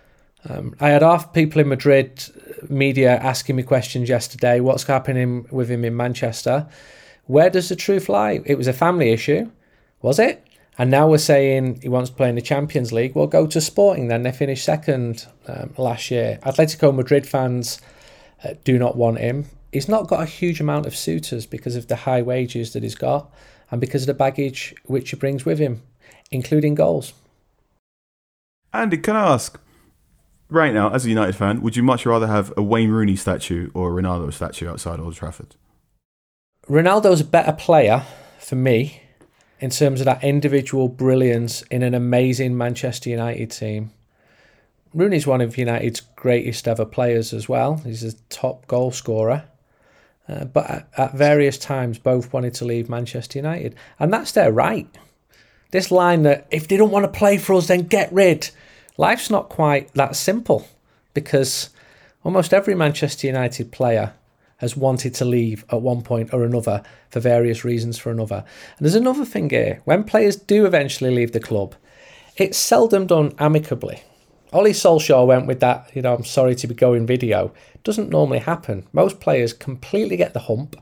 [SPEAKER 6] um, I had half people in Madrid media asking me questions yesterday. What's happening with him in Manchester? Where does the truth lie? It was a family issue, was it? And now we're saying he wants to play in the Champions League. Well, go to Sporting then. They finished second um, last year. Atletico Madrid fans uh, do not want him. He's not got a huge amount of suitors because of the high wages that he's got and because of the baggage which he brings with him, including goals.
[SPEAKER 5] Andy, can I ask, right now, as a United fan, would you much rather have a Wayne Rooney statue or a Ronaldo statue outside Old Trafford?
[SPEAKER 6] Ronaldo's a better player for me in terms of that individual brilliance in an amazing Manchester United team. Rooney's one of United's greatest ever players as well. He's a top goal scorer. Uh, but at, at various times, both wanted to leave Manchester United. And that's their right. This line that if they don't want to play for us, then get rid. Life's not quite that simple, because almost every Manchester United player has wanted to leave at one point or another for various reasons for another. And there's another thing here. When players do eventually leave the club, it's seldom done amicably. Ole Solskjaer went with that, you know, I'm sorry to be going video. It doesn't normally happen. Most players completely get the hump.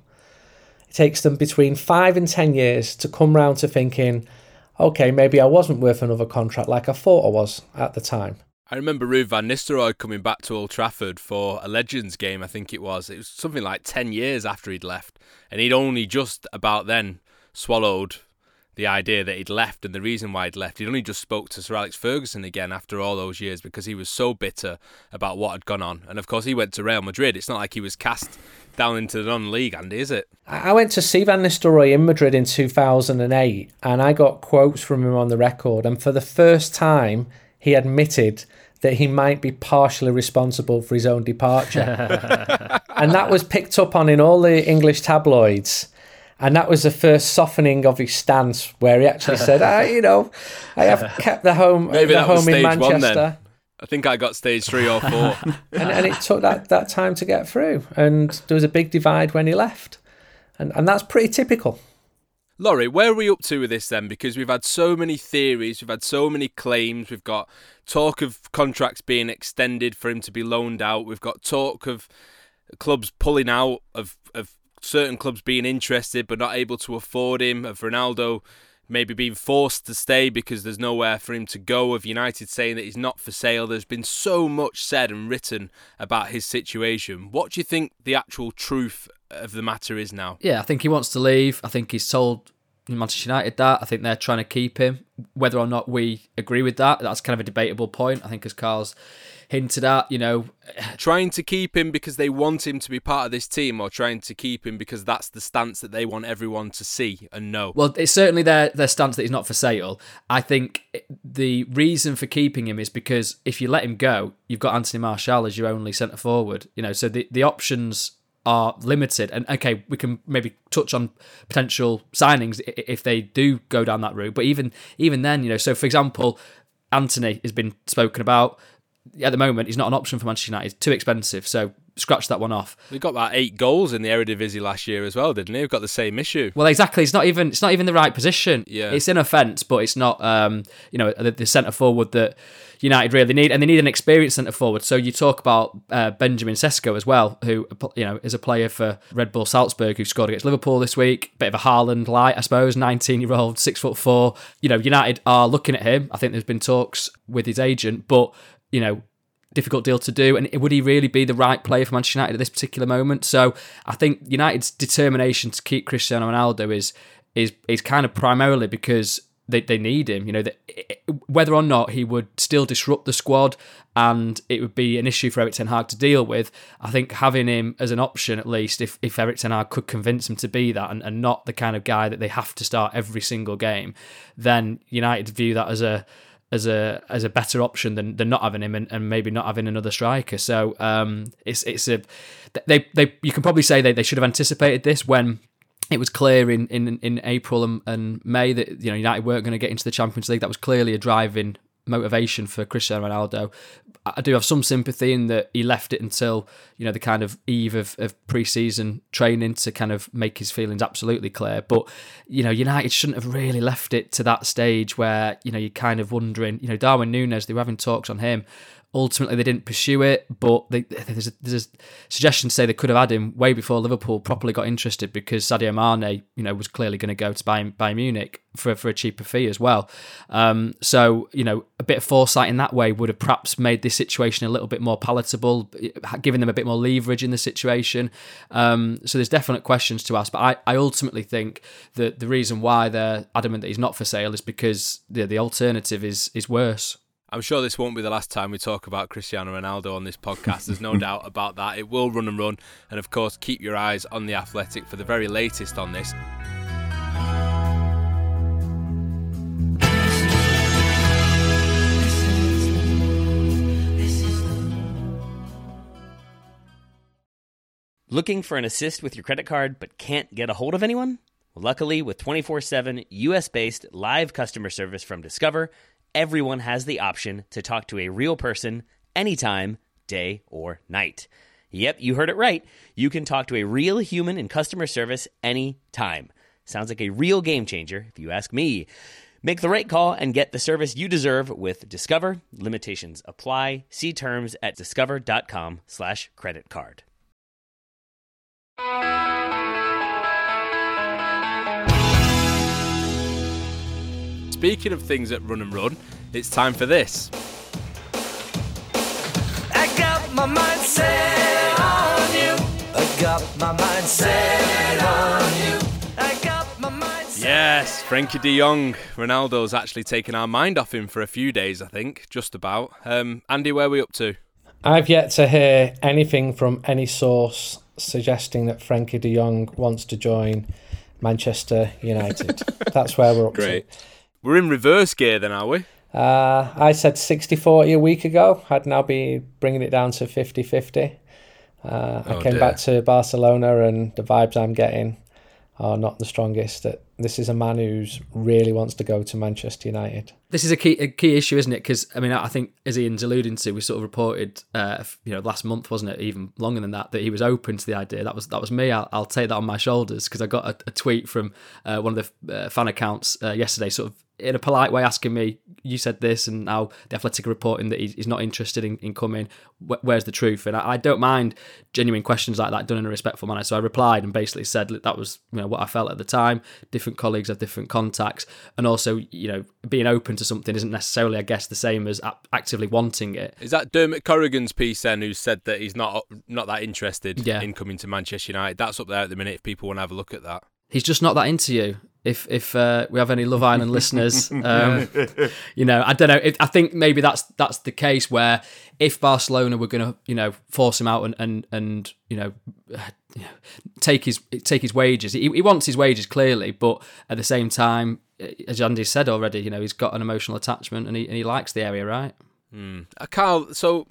[SPEAKER 6] It takes them between five and ten years to come round to thinking, okay, maybe I wasn't worth another contract like I thought I was at the time.
[SPEAKER 4] I remember Ruud van Nistelrooy coming back to Old Trafford for a Legends game, I think it was. It was something like ten years after he'd left. And he'd only just about then swallowed the idea that he'd left, and the reason why he'd left. He'd only just spoke to Sir Alex Ferguson again after all those years, because he was so bitter about what had gone on. And of course he went to Real Madrid. It's not like he was cast down into the non-league, Andy, is it?
[SPEAKER 6] I went to see Van Nistelrooy in Madrid in two thousand eight, and I got quotes from him on the record, and for the first time he admitted that he might be partially responsible for his own departure. And that was picked up on in all the English tabloids. And that was the first softening of his stance, where he actually said, ah, you know, I have kept the home,
[SPEAKER 4] Maybe
[SPEAKER 6] the
[SPEAKER 4] that was
[SPEAKER 6] home in
[SPEAKER 4] stage
[SPEAKER 6] Manchester.
[SPEAKER 4] One, then. I think I got stage three or four.
[SPEAKER 6] and, and it took that, that time to get through. And there was a big divide when he left. And and that's pretty typical.
[SPEAKER 4] Laurie, where are we up to with this then? Because we've had so many theories, we've had so many claims, we've got talk of contracts being extended for him to be loaned out, we've got talk of clubs pulling out, of, of certain clubs being interested but not able to afford him, of Ronaldo maybe being forced to stay because there's nowhere for him to go, of United saying that he's not for sale. There's been so much said and written about his situation. What do you think the actual truth of the matter is now?
[SPEAKER 7] Yeah, I think he wants to leave. I think he's told Manchester United that. I think they're trying to keep him. Whether or not we agree with that, that's kind of a debatable point. I think, as Carl's hinted at, you know,
[SPEAKER 4] trying to keep him because they want him to be part of this team, or trying to keep him because that's the stance that they want everyone to see and know?
[SPEAKER 7] Well, it's certainly their their stance that he's not for sale. I think the reason for keeping him is because if you let him go, you've got Anthony Martial as your only centre forward. You know, so the the options are limited. And okay, we can maybe touch on potential signings if they do go down that route. But even even then, you know, so for example, Anthony has been spoken about. At the moment, he's not an option for Manchester United. He's too expensive, so scratch that one off.
[SPEAKER 4] He got about eight goals in the Eredivisie last year as well, didn't he? We've got the same issue.
[SPEAKER 7] Well, exactly. It's not even it's not even the right position.
[SPEAKER 4] Yeah.
[SPEAKER 7] It's in offence, but it's not um, you know, the, the centre forward that United really need, and they need an experienced centre forward. So you talk about uh, Benjamin Sesko as well, who, you know, is a player for Red Bull Salzburg who scored against Liverpool this week. Bit of a Haaland light, I suppose. nineteen-year-old, six foot four. You know, United are looking at him. I think there's been talks with his agent, but you know, difficult deal to do, and would he really be the right player for Manchester United at this particular moment? So I think United's determination to keep Cristiano Ronaldo is is is kind of primarily because they, they need him. You know, that whether or not he would still disrupt the squad and it would be an issue for Erik ten Hag to deal with, I think having him as an option, at least, if, if Erik ten Hag could convince him to be that and, and not the kind of guy that they have to start every single game, then United view that as a as a as a better option than, than not having him and, and maybe not having another striker. So um, it's it's a they they you can probably say they, they should have anticipated this when it was clear in, in, in April and, and May that, you know, United weren't going to get into the Champions League. That was clearly a driving motivation for Cristiano Ronaldo. I do have some sympathy in that he left it until, you know, the kind of eve of, of pre-season training to kind of make his feelings absolutely clear. But, you know, United shouldn't have really left it to that stage where, you know, you're kind of wondering, you know, Darwin Núñez, they were having talks on him. Ultimately, they didn't pursue it, but they, there's, a, there's a suggestion to say they could have had him way before Liverpool properly got interested, because Sadio Mane, you know, was clearly going to go to Bayern, Bayern Munich for for a cheaper fee as well. Um, so, you know, a bit of foresight in that way would have perhaps made this situation a little bit more palatable, giving them a bit more leverage in the situation. Um, so there's definite questions to ask, but I, I ultimately think that the reason why they're adamant that he's not for sale is because the the alternative is is worse.
[SPEAKER 4] I'm sure this won't be the last time we talk about Cristiano Ronaldo on this podcast. There's no doubt about that. It will run and run. And of course, keep your eyes on The Athletic for the very latest on this.
[SPEAKER 11] Looking for an assist with your credit card but can't get a hold of anyone? Well, luckily, with twenty-four seven U S-based live customer service from Discover, everyone has the option to talk to a real person anytime, day or night. Yep, you heard it right. You can talk to a real human in customer service anytime. Sounds like a real game changer, if you ask me. Make the right call and get the service you deserve with Discover. Limitations apply. See terms at discover.com slash credit card.
[SPEAKER 4] Speaking of things that run and run, it's time for this.
[SPEAKER 12] I got my mind set on you. I got my mind set on you. I got my mind set.
[SPEAKER 4] Yes, Frankie de Jong. Ronaldo's actually taken our mind off him for a few days, I think, just about. Um, Andy, where are we up to?
[SPEAKER 6] I've yet to hear anything from any source suggesting that Frankie de Jong wants to join Manchester United. That's where we're up
[SPEAKER 4] Great.
[SPEAKER 6] to.
[SPEAKER 4] We're in reverse gear then, are we?
[SPEAKER 6] Uh, I said sixty forty a week ago. I'd now be bringing it down to fifty fifty. Uh, I
[SPEAKER 4] Oh,
[SPEAKER 6] came
[SPEAKER 4] dear.
[SPEAKER 6] back to Barcelona and the vibes I'm getting are not the strongest. That this is a man who really wants to go to Manchester United.
[SPEAKER 7] This is a key a key issue, isn't it? Because I mean, I think as Ian's alluding to, we sort of reported, uh, you know, last month, wasn't it, even longer than that, that he was open to the idea. That was that was me. I'll, I'll take that on my shoulders because I got a, a tweet from uh, one of the uh, fan accounts uh, yesterday, sort of in a polite way asking me, you said this, and now the Athletic are reporting that he's, he's not interested in, in coming. Wh- where's the truth? And I, I don't mind genuine questions like that done in a respectful manner. So I replied and basically said that, that was, you know, what I felt at the time. Different colleagues have different contacts, and also, you know, being open to something isn't necessarily, I guess, the same as a- actively wanting it.
[SPEAKER 4] Is that Dermot Corrigan's piece then, who said that he's not not that interested
[SPEAKER 7] Yeah.
[SPEAKER 4] in coming to Manchester United? That's up there at the minute if people want to have a look at that.
[SPEAKER 7] He's just not that into you. If if uh, we have any Love Island listeners, um, you know, I don't know. It, I think maybe that's that's the case where if Barcelona were going to, you know, force him out and and, and you know, take his take his wages, he, he wants his wages clearly, but at the same time, as Andy said already, you know, he's got an emotional attachment and he and he likes the area, right?
[SPEAKER 4] Mm. Uh, Carl, so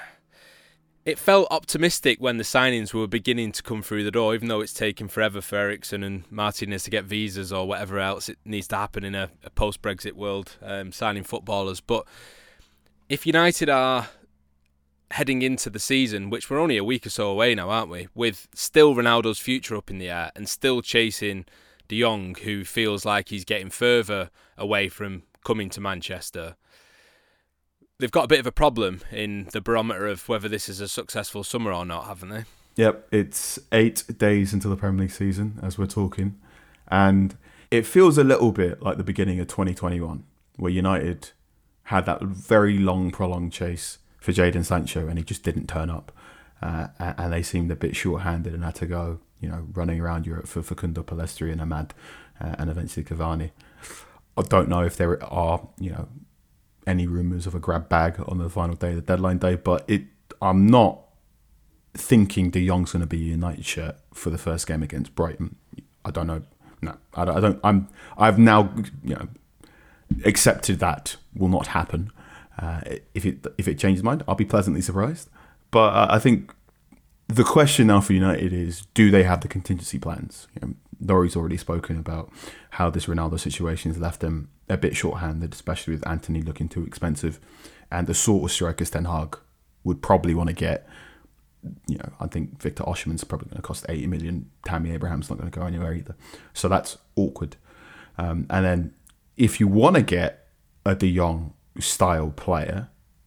[SPEAKER 4] it felt optimistic when the signings were beginning to come through the door, even though it's taken forever for Eriksen and Martinez to get visas or whatever else it needs to happen in a, a post-Brexit world, um, signing footballers. But if United are heading into the season, which we're only a week or so away now, aren't we, with still Ronaldo's future up in the air and still chasing de Jong, who feels like he's getting further away from coming to Manchester, they've got a bit of a problem in the barometer of whether this is a successful summer or not, haven't they?
[SPEAKER 5] Yep, it's eight days until the Premier League season as we're talking. And it feels a little bit like the beginning of twenty twenty-one, where United had that very long, prolonged chase for Jadon Sancho and he just didn't turn up. Uh, and they seemed a bit short-handed and had to go, you know, running around Europe for Facundo Pellistri and Ahmad uh, and eventually Cavani. I don't know if there are, you know, any rumours of a grab bag on the final day, the deadline day, but it. I'm not thinking De Jong's going to be a United shirt for the first game against Brighton. I don't know. No, I don't. I don't I'm. I've now, you know, accepted that will not happen. Uh, if it if it changes mind, I'll be pleasantly surprised. But uh, I think the question now for United is: do they have the contingency plans? You know, Laurie's already spoken about how this Ronaldo situation has left them a bit short-handed, especially with Anthony looking too expensive, and the sort of strikers Ten Hag would probably want to get. You know, I think Victor Osimhen's probably going to cost eighty million. Tammy Abraham's not going to go anywhere either, so that's awkward. Um, and then if you want to get a De Jong style player,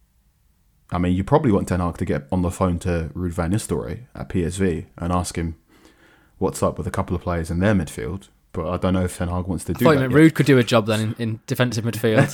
[SPEAKER 5] I mean, you probably want Ten Hag to get on the phone to Ruud van Nistelrooy at P S V and ask him what's up with a couple of players in their midfield. But I don't know if Ten Hag wants to
[SPEAKER 7] I
[SPEAKER 5] do
[SPEAKER 7] thought
[SPEAKER 5] that.
[SPEAKER 7] you meant
[SPEAKER 5] yet.
[SPEAKER 7] Ruud could do a job then in, in defensive midfield.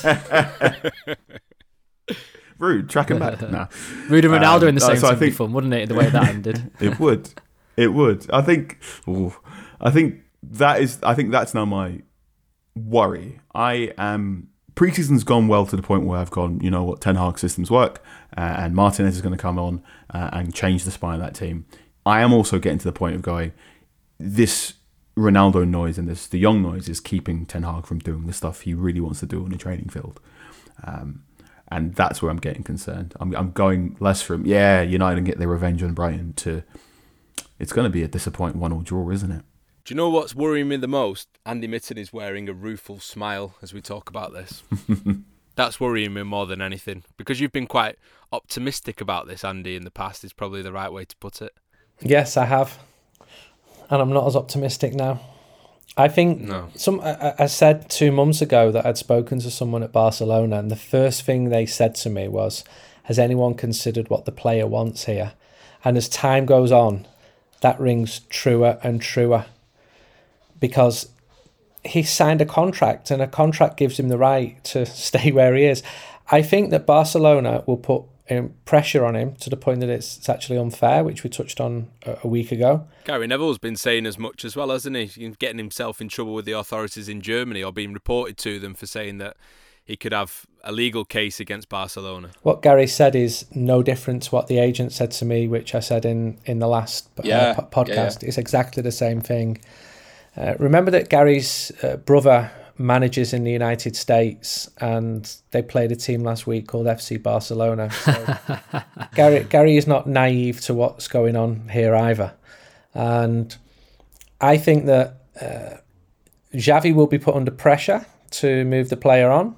[SPEAKER 5] Ruud, track him back. Nah.
[SPEAKER 7] Ruud and Ronaldo
[SPEAKER 5] Um,
[SPEAKER 7] in the
[SPEAKER 5] uh,
[SPEAKER 7] same
[SPEAKER 5] so I
[SPEAKER 7] team would be
[SPEAKER 5] think-
[SPEAKER 7] fun, wouldn't it? The way that ended.
[SPEAKER 5] It would. It would. I think. Ooh, I think that is. I think that's now my worry. I am. Preseason's gone well to the point where I've gone. You know what? Ten Hag systems work, uh, and Martinez is going to come on uh, and change the spine of that team. I am also getting to the point of going. This Ronaldo noise and this De Jong noise is keeping Ten Hag from doing the stuff he really wants to do on the training field. Um, And that's where I'm getting concerned. I'm I'm going less from, yeah, United can get their revenge on Brighton to, it's going to be a disappointing one-all draw, isn't it?
[SPEAKER 4] Do you know what's worrying me the most? Andy Mitten is wearing a rueful smile as we talk about this. That's worrying me more than anything, because you've been quite optimistic about this, Andy, in the past is probably the right way to put it.
[SPEAKER 6] Yes, I have. And I'm not as optimistic now. I think
[SPEAKER 4] no.
[SPEAKER 6] some. I, I said two months ago that I'd spoken to someone at Barcelona, and the first thing they said to me was, has anyone considered what the player wants here? And as time goes on, that rings truer and truer, because he signed a contract, and a contract gives him the right to stay where he is. I think that Barcelona will put um, pressure on him to the point that it's, it's actually unfair, which we touched on a, a week ago.
[SPEAKER 4] Gary Neville's been saying as much as well, hasn't he? He's getting himself in trouble with the authorities in Germany, or being reported to them for saying that he could have a legal case against Barcelona.
[SPEAKER 6] What Gary said is no different to what the agent said to me, which I said in, in the last
[SPEAKER 7] yeah,
[SPEAKER 6] uh, po- podcast.
[SPEAKER 7] Yeah, yeah.
[SPEAKER 6] It's exactly the same thing. Uh, remember that Gary's uh, brother manages in the United States, and they played a team last week called F C Barcelona. So Gary, Gary is not naive to what's going on here either. And I think that uh, Xavi will be put under pressure to move the player on,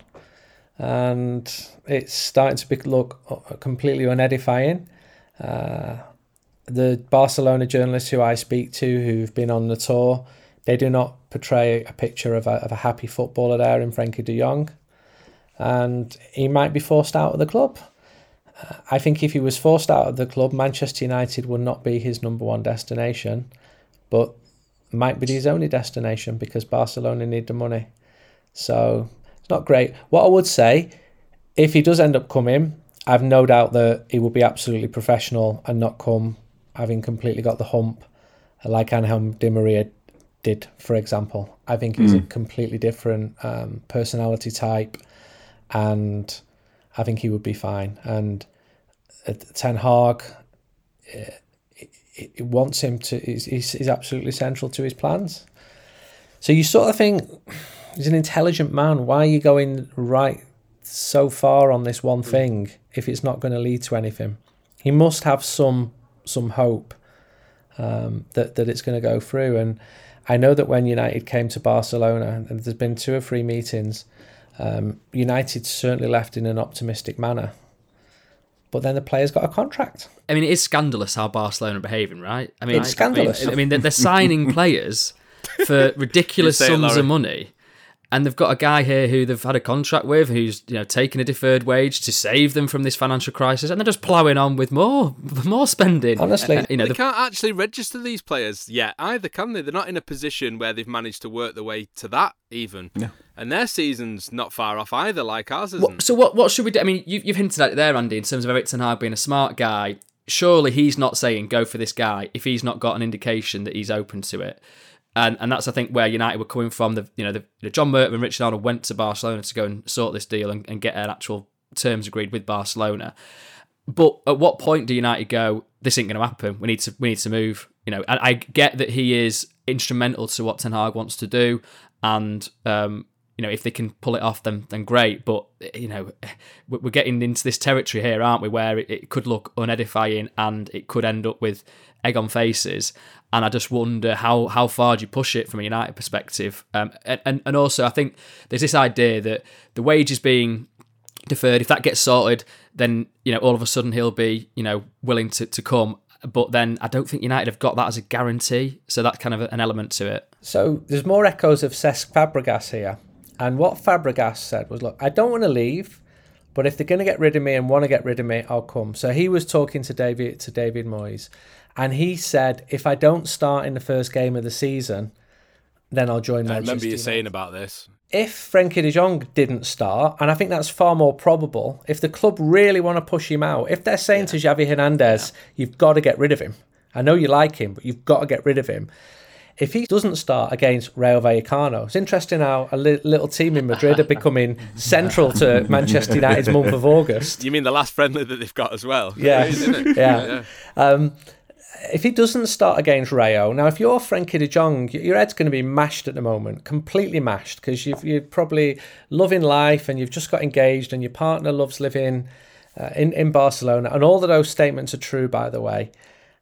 [SPEAKER 6] and it's starting to be, look completely unedifying. Uh, the Barcelona journalists who I speak to, who've been on the tour, they do not portray a picture of a, of a happy footballer there in Frenkie de Jong, and he might be forced out of the club. Uh, I think if he was forced out of the club, Manchester United would not be his number one destination, but might be his only destination, because Barcelona need the money. So it's not great. What I would say, if he does end up coming, I've no doubt that he will be absolutely professional and not come having completely got the hump like Angel Di Maria did, for example. I think he's mm. a completely different um, personality type, and I think he would be fine. And uh, Ten Hag, uh, it, it wants him to, he's, he's absolutely central to his plans. So you sort of think, he's an intelligent man. Why are you going right so far on this one thing if it's not going to lead to anything? He must have some some hope um, that, that it's going to go through. And I know that when United came to Barcelona, and there's been two or three meetings, um, United certainly left in an optimistic manner. But then the players got a contract.
[SPEAKER 7] I mean, it is scandalous how Barcelona are behaving, right? I mean,
[SPEAKER 6] it's scandalous.
[SPEAKER 7] I mean, I mean they're, they're signing players for ridiculous sums of money, and they've got a guy here who they've had a contract with, who's, you know, taking a deferred wage to save them from this financial crisis, and they're just ploughing on with more, more spending.
[SPEAKER 6] Honestly,
[SPEAKER 7] uh, you know,
[SPEAKER 4] they can't actually register these players yet either, can they? They're not in a position where they've managed to work their way to that even,
[SPEAKER 5] yeah.
[SPEAKER 4] And their season's not far off either, like ours isn't.
[SPEAKER 7] What, so what? What should we do? I mean, you've you've hinted at it there, Andy, in terms of Erik ten Hag being a smart guy. Surely he's not saying go for this guy if he's not got an indication that he's open to it. And and that's, I think, where United were coming from. The you know the, the John Merton and Richard Arnold went to Barcelona to go and sort this deal and, and get an actual terms agreed with Barcelona. But at what point do United go, this ain't going to happen? We need to we need to move. You know, and I get that he is instrumental to what Ten Hag wants to do, and um, you know, if they can pull it off, then then great. But you know, we're getting into this territory here, aren't we, where it, it could look unedifying and it could end up with egg on faces. And I just wonder how, how far do you push it from a United perspective? Um, and, and also, I think there's this idea that the wages being deferred, if that gets sorted, then, you know, all of a sudden he'll be, you know, willing to, to come. But then I don't think United have got that as a guarantee. So that's kind of an element to it.
[SPEAKER 6] So there's more echoes of Cesc Fabregas here. And what Fabregas said was, look, I don't want to leave, but if they're going to get rid of me and want to get rid of me, I'll come. So he was talking to David to David Moyes. And he said, if I don't start in the first game of the season, then I'll join Manchester United.
[SPEAKER 4] I remember you saying about this.
[SPEAKER 6] If Frenkie de Jong didn't start, and I think that's far more probable, if the club really want to push him out, if they're saying yeah. to Xavi Hernandez, yeah. you've got to get rid of him. I know you like him, but you've got to get rid of him. If he doesn't start against Rayo Vallecano, it's interesting how a li- little team in Madrid are becoming central to Manchester United's month of August.
[SPEAKER 4] You mean the last friendly that they've got as well?
[SPEAKER 6] Yeah.
[SPEAKER 4] Isn't it?
[SPEAKER 6] yeah. yeah. Um, if he doesn't start against Rayo, now if you're Frenkie de Jong, your head's going to be mashed at the moment, completely mashed, because you've, you're probably loving life and you've just got engaged and your partner loves living uh, in, in Barcelona. And all of those statements are true, by the way.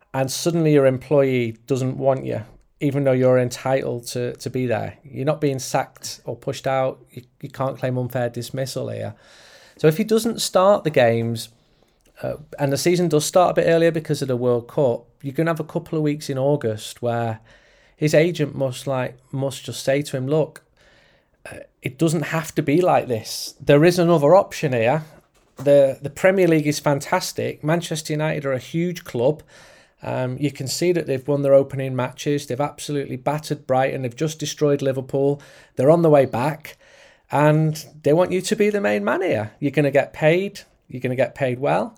[SPEAKER 6] and suddenly your employee doesn't want you, even though you're entitled to, to be there. You're not being sacked or pushed out. You, you can't claim unfair dismissal here. So if he doesn't start the games, uh, and the season does start a bit earlier because of the World Cup, you're going to have a couple of weeks in August where his agent must like must just say to him, look, uh, it doesn't have to be like this. There is another option here. The the Premier League is fantastic. Manchester United are a huge club. Um, you can see that they've won their opening matches. They've absolutely battered Brighton. They've just destroyed Liverpool. They're on the way back. And they want you to be the main man here. You're going to get paid. You're going to get paid well.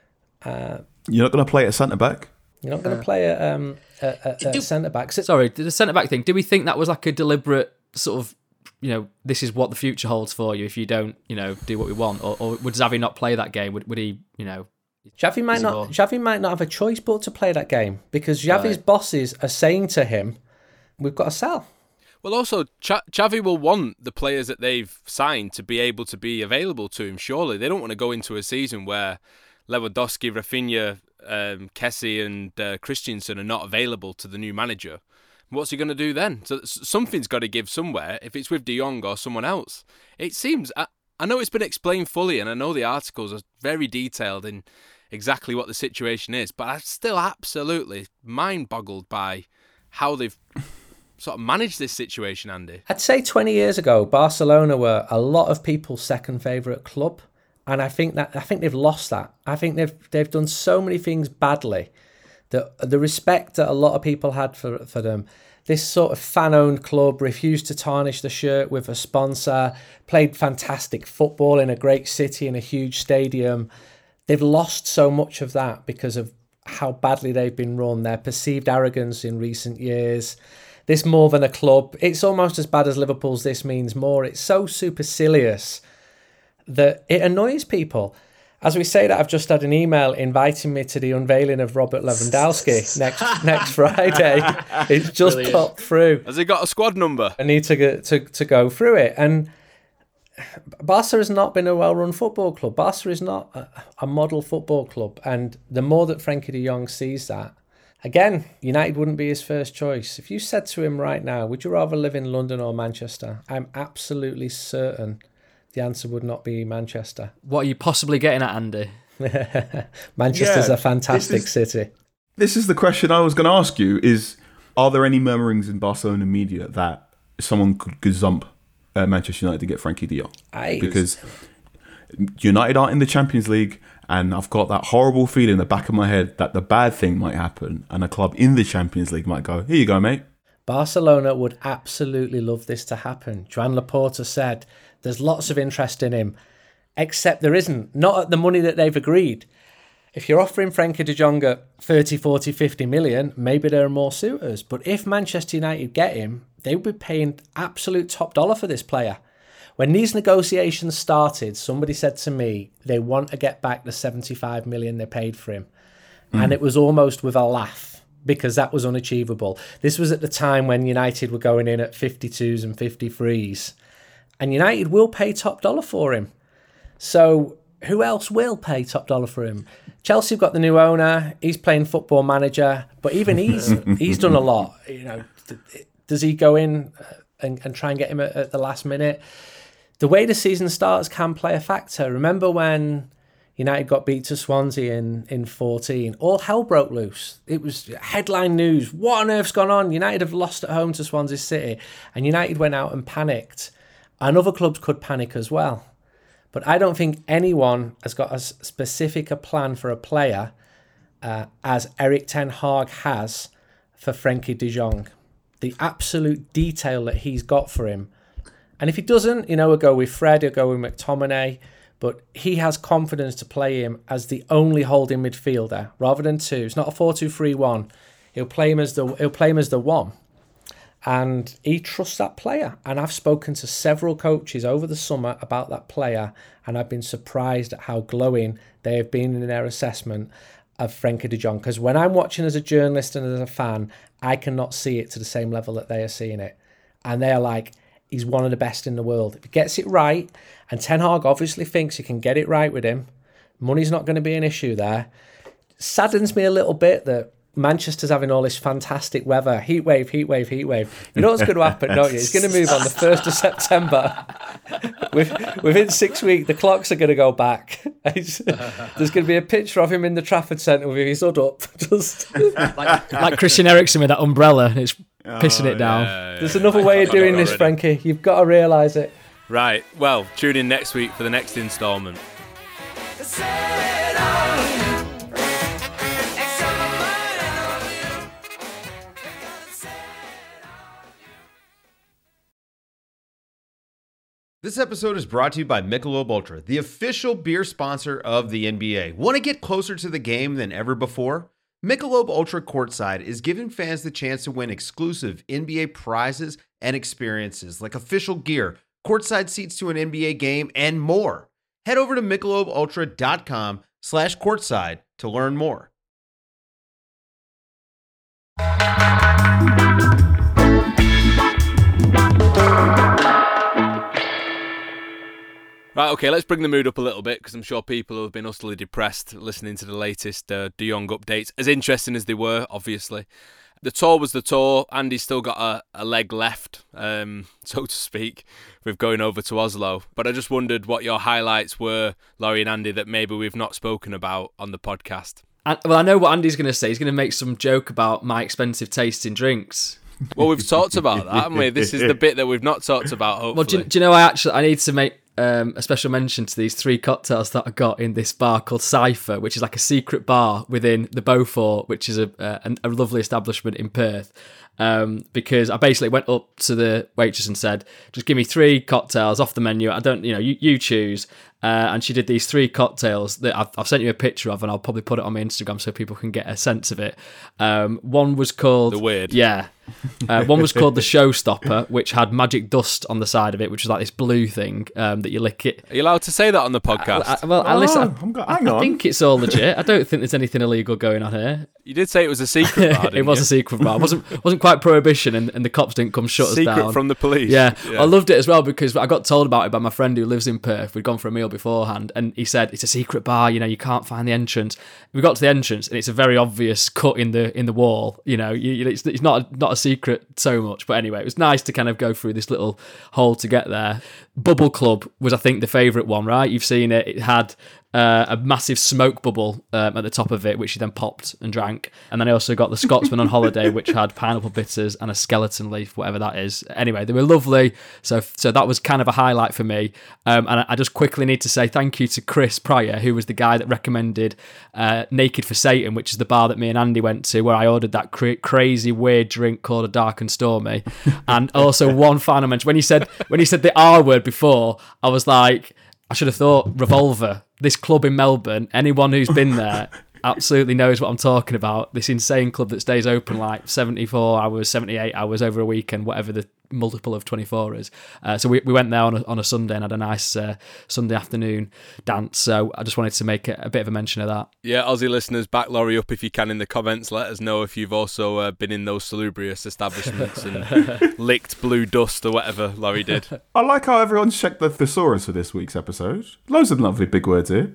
[SPEAKER 6] Uh,
[SPEAKER 5] you're not going to play at centre-back?
[SPEAKER 6] You're not going to play at, um, at, at, at centre-back.
[SPEAKER 7] Sorry, the centre-back thing. Do we think that was like a deliberate sort of, you know, this is what the future holds for you if you don't, you know, do what we want? Or, or would Xavi not play that game? Would, would he, you know...
[SPEAKER 6] Xavi might not. More... Xavi might not have a choice but to play that game because Xavi's right. bosses are saying to him, "We've got to sell."
[SPEAKER 4] Well, also, Ch- Xavi will want the players that they've signed to be able to be available to him. Surely they don't want to go into a season where Lewandowski, Rafinha, um, Kessie, and uh, Christensen are not available to the new manager. What's he going to do then? So something's got to give somewhere. If it's with De Jong or someone else, it seems. I, I know it's been explained fully, and I know the articles are very detailed in exactly what the situation is, but I'm still absolutely mind-boggled by how they've sort of managed this situation, Andy.
[SPEAKER 6] I'd say twenty years ago, Barcelona were a lot of people's second favourite club, and I think that I think they've lost that. I think they've they've done so many things badly that the respect that a lot of people had for for them. This sort of fan-owned club refused to tarnish the shirt with a sponsor, played fantastic football in a great city in a huge stadium. They've lost so much of that because of how badly they've been run, their perceived arrogance in recent years. This more than a club. It's almost as bad as Liverpool's This Means More. It's so supercilious that it annoys people. As we say that, I've just had an email inviting me to the unveiling of Robert Lewandowski next next Friday. It's just Brilliant. popped through.
[SPEAKER 4] Has he got a squad number?
[SPEAKER 6] I need to go, to to go through it. And Barca has not been a well-run football club. Barca is not a, a model football club. And the more that Frenkie de Jong sees that, again, United wouldn't be his first choice. If you said to him right now, would you rather live in London or Manchester? I'm absolutely certain the answer would not be Manchester.
[SPEAKER 7] What are you possibly getting at, Andy?
[SPEAKER 6] Manchester's
[SPEAKER 5] yeah,
[SPEAKER 6] a fantastic
[SPEAKER 5] this is,
[SPEAKER 6] city.
[SPEAKER 5] This is the question I was going to ask you, is are there any murmurings in Barcelona media that someone could gazump uh, Manchester United to get Frenkie de Jong?
[SPEAKER 6] I,
[SPEAKER 5] because United aren't in the Champions League, and I've got that horrible feeling in the back of my head that the bad thing might happen and a club in the Champions League might go, here you go, mate.
[SPEAKER 6] Barcelona would absolutely love this to happen. Joan Laporta said there's lots of interest in him, except there isn't. Not at the money that they've agreed. If you're offering Frenkie de Jong at thirty, forty, fifty million, maybe there are more suitors. But if Manchester United get him, they would be paying absolute top dollar for this player. When these negotiations started, somebody said to me they want to get back the seventy-five million they paid for him. Mm. And it was almost with a laugh, because that was unachievable. This was at the time when United were going in at fifty-twos and fifty-threes. And United will pay top dollar for him. So who else will pay top dollar for him? Chelsea have got the new owner. He's playing Football Manager. But even he's he's done a lot. You know, does he go in and, and try and get him at, at the last minute? The way the season starts can play a factor. Remember when United got beat to Swansea in, in fourteen? All hell broke loose. It was headline news. What on earth's gone on? United have lost at home to Swansea City. And United went out and panicked. And other clubs could panic as well. But I don't think anyone has got as specific a plan for a player uh, as Erik ten Hag has for Frenkie de Jong. The absolute detail that he's got for him. And if he doesn't, you know, we'll go with Fred, he'll go with McTominay. But he has confidence to play him as the only holding midfielder rather than two. It's not a four two three one. He'll play him as the he'll play him as the one. And he trusts that player. And I've spoken to several coaches over the summer about that player, and I've been surprised at how glowing they have been in their assessment of Frenkie de Jong. Because when I'm watching as a journalist and as a fan, I cannot see it to the same level that they are seeing it. And they are like, he's one of the best in the world. If he gets it right, and Ten Hag obviously thinks he can get it right with him, money's not going to be an issue there. Saddens me a little bit that Manchester's having all this fantastic weather, heat wave, heat wave, heat wave. You know what's going to happen, don't you? It's going to move on the first of September. Within six weeks, the clocks are going to go back. There's going to be a picture of him in the Trafford Centre with his hood up. Just
[SPEAKER 7] like, like Christian Eriksen with that umbrella, and it's pissing
[SPEAKER 4] oh,
[SPEAKER 7] it down.
[SPEAKER 4] Yeah, yeah,
[SPEAKER 6] There's another way of doing this, Frankie. You've got to realise it.
[SPEAKER 4] Right, well, tune in next week for the next instalment.
[SPEAKER 13] This episode is brought to you by Michelob Ultra, the official beer sponsor of the N B A. Want to get closer to the game than ever before? Michelob Ultra Courtside is giving fans the chance to win exclusive N B A prizes and experiences like official gear, courtside seats to an N B A game, and more. Head over to michelobultra.com slash courtside to learn more.
[SPEAKER 4] Right, okay, let's bring the mood up a little bit because I'm sure people have been utterly depressed listening to the latest uh, De Jong updates, as interesting as they were, obviously. The tour was the tour. Andy's still got a, a leg left, um, so to speak, with going over to Oslo. But I just wondered what your highlights were, Laurie and Andy, that maybe we've not spoken about on the podcast.
[SPEAKER 7] And, well, I know what Andy's going to say. He's going to make some joke about my expensive taste in drinks.
[SPEAKER 4] Well, we've talked about that, haven't we? This is the bit that we've not talked about, hopefully.
[SPEAKER 7] Well, do you, do you know, I actually I need to make um, a special mention to these three cocktails that I got in this bar called Cypher, which is like a secret bar within the Beaufort, which is a, a, a lovely establishment in Perth. Um, because I basically went up to the waitress and said, just give me three cocktails off the menu. I don't, you know, you, you choose. Uh, and she did these three cocktails that I've, I've sent you a picture of, and I'll probably put it on my Instagram so people can get a sense of it. Um, one was called...
[SPEAKER 4] The Weird.
[SPEAKER 7] Yeah. Uh, one was called the Showstopper, which had magic dust on the side of it, which was like this blue thing um, that you lick it.
[SPEAKER 4] Are you allowed to say that on the podcast?
[SPEAKER 7] I, I, well, I, listen,
[SPEAKER 5] Oh, I'm go- hang
[SPEAKER 7] I,
[SPEAKER 5] on.
[SPEAKER 7] I think it's all legit. I don't think there's anything illegal going on here.
[SPEAKER 4] You did say it was a secret bar, didn't
[SPEAKER 7] It was
[SPEAKER 4] you?
[SPEAKER 7] a secret bar. It wasn't wasn't quite prohibition, and, and the cops didn't come shut
[SPEAKER 4] Secret
[SPEAKER 7] us down.
[SPEAKER 4] from the police.
[SPEAKER 7] Yeah.
[SPEAKER 4] Yeah.
[SPEAKER 7] I loved it as well because I got told about it by my friend who lives in Perth. We'd gone for a meal beforehand, and he said it's a secret bar. You know, you can't find the entrance. We got to the entrance, and it's a very obvious cut in the in the wall. You know, you, it's, it's not not a secret so much, but anyway, it was nice to kind of go through this little hole to get there. Bubble Club was, I think, the favourite one, right? You've seen it. It had uh, a massive smoke bubble um, at the top of it, which you then popped and drank. And then I also got the Scotsman on Holiday, which had pineapple bitters and a skeleton leaf, whatever that is. Anyway, they were lovely. So so that was kind of a highlight for me. Um, and I, I just quickly need to say thank you to Chris Pryor, who was the guy that recommended uh, Naked for Satan, which is the bar that me and Andy went to, where I ordered that cra- crazy, weird drink called a Dark and Stormy. And also one final mention. When he said when he said the R word before, I was like, I should have thought Revolver. This club in Melbourne, anyone who's been there absolutely knows what I'm talking about. This insane club that stays open like seventy-four hours, seventy-eight hours over a weekend, whatever the multiple of twenty-four is. Uh, so we, we went there on a, on a Sunday and had a nice uh, Sunday afternoon dance. So I just wanted to make a, a bit of a mention of that.
[SPEAKER 4] Yeah, Aussie listeners, back Laurie up if you can in the comments. Let us know if you've also uh, been in those salubrious establishments and licked blue dust or whatever Laurie did.
[SPEAKER 5] I like how everyone's checked the thesaurus for this week's episode. Loads of lovely big words here.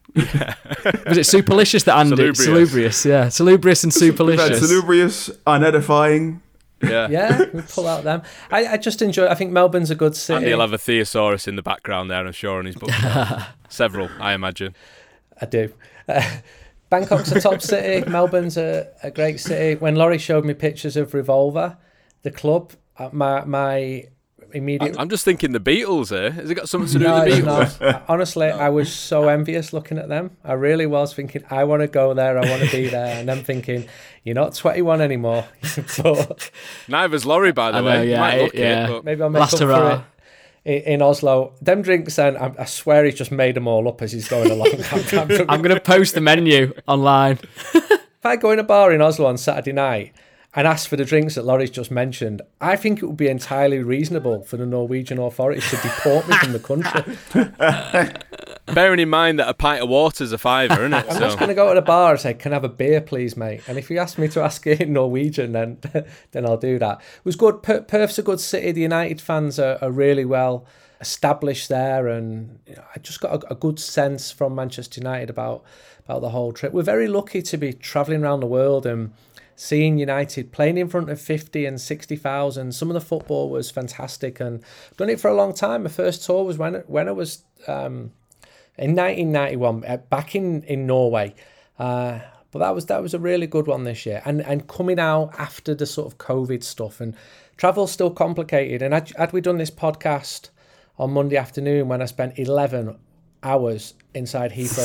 [SPEAKER 7] Was it superlicious that Andy?
[SPEAKER 4] Salubrious.
[SPEAKER 7] Salubrious, yeah. Salubrious and
[SPEAKER 5] We've had
[SPEAKER 7] superlicious.
[SPEAKER 5] salubrious, unedifying.
[SPEAKER 4] Yeah.
[SPEAKER 6] Yeah, we pull out them. I, I just enjoy. I think Melbourne's a good city.
[SPEAKER 4] Andy will have a thesaurus in the background there, I'm sure, on his book. Several, I imagine.
[SPEAKER 6] I do. Uh, Bangkok's a top city. Melbourne's a, a great city. When Laurie showed me pictures of Revolver, the club, uh, my my immediate.
[SPEAKER 4] I'm just thinking the Beatles here. Has it got something to do
[SPEAKER 6] No,
[SPEAKER 4] with the
[SPEAKER 6] it's
[SPEAKER 4] Beatles?
[SPEAKER 6] not. Honestly, I was so envious looking at them. I really was thinking, I want to go there. I want to be there. And then thinking, you're not twenty-one anymore. But
[SPEAKER 4] Neither's Laurie, by the
[SPEAKER 7] I know,
[SPEAKER 4] way. You
[SPEAKER 7] yeah,
[SPEAKER 4] might look
[SPEAKER 7] it- yeah.
[SPEAKER 4] it, but
[SPEAKER 6] maybe I'll make
[SPEAKER 7] Last
[SPEAKER 6] up for
[SPEAKER 7] hurrah.
[SPEAKER 6] it in, in Oslo. Them drinks, then I, I swear he's just made them all up as he's going along. I'm, I'm,
[SPEAKER 7] I'm going to post the menu online.
[SPEAKER 6] If I go in a bar in Oslo on Saturday night and ask for the drinks that Laurie's just mentioned, I think it would be entirely reasonable for the Norwegian authorities to deport me from the country.
[SPEAKER 4] bearing in mind that a pint of water's a fiver, isn't it?
[SPEAKER 6] I'm
[SPEAKER 4] So
[SPEAKER 6] just going to go to the bar and say, can I have a beer, please, mate? And if you ask me to ask it in Norwegian, then then I'll do that. It was good. Per- Perth's a good city. The United fans are, are really well established there, and you know, I just got a, a good sense from Manchester United about about the whole trip. We're very lucky to be travelling around the world and seeing United playing in front of fifty and sixty thousand. Some of the football was fantastic, and I've done it for a long time. My first tour was when when I was um, in nineteen ninety-one, uh, back in in Norway. Uh, but that was that was a really good one this year, and and coming out after the sort of COVID stuff, and travel's still complicated. And had, had we done this podcast on Monday afternoon when I spent eleven hours inside Heathrow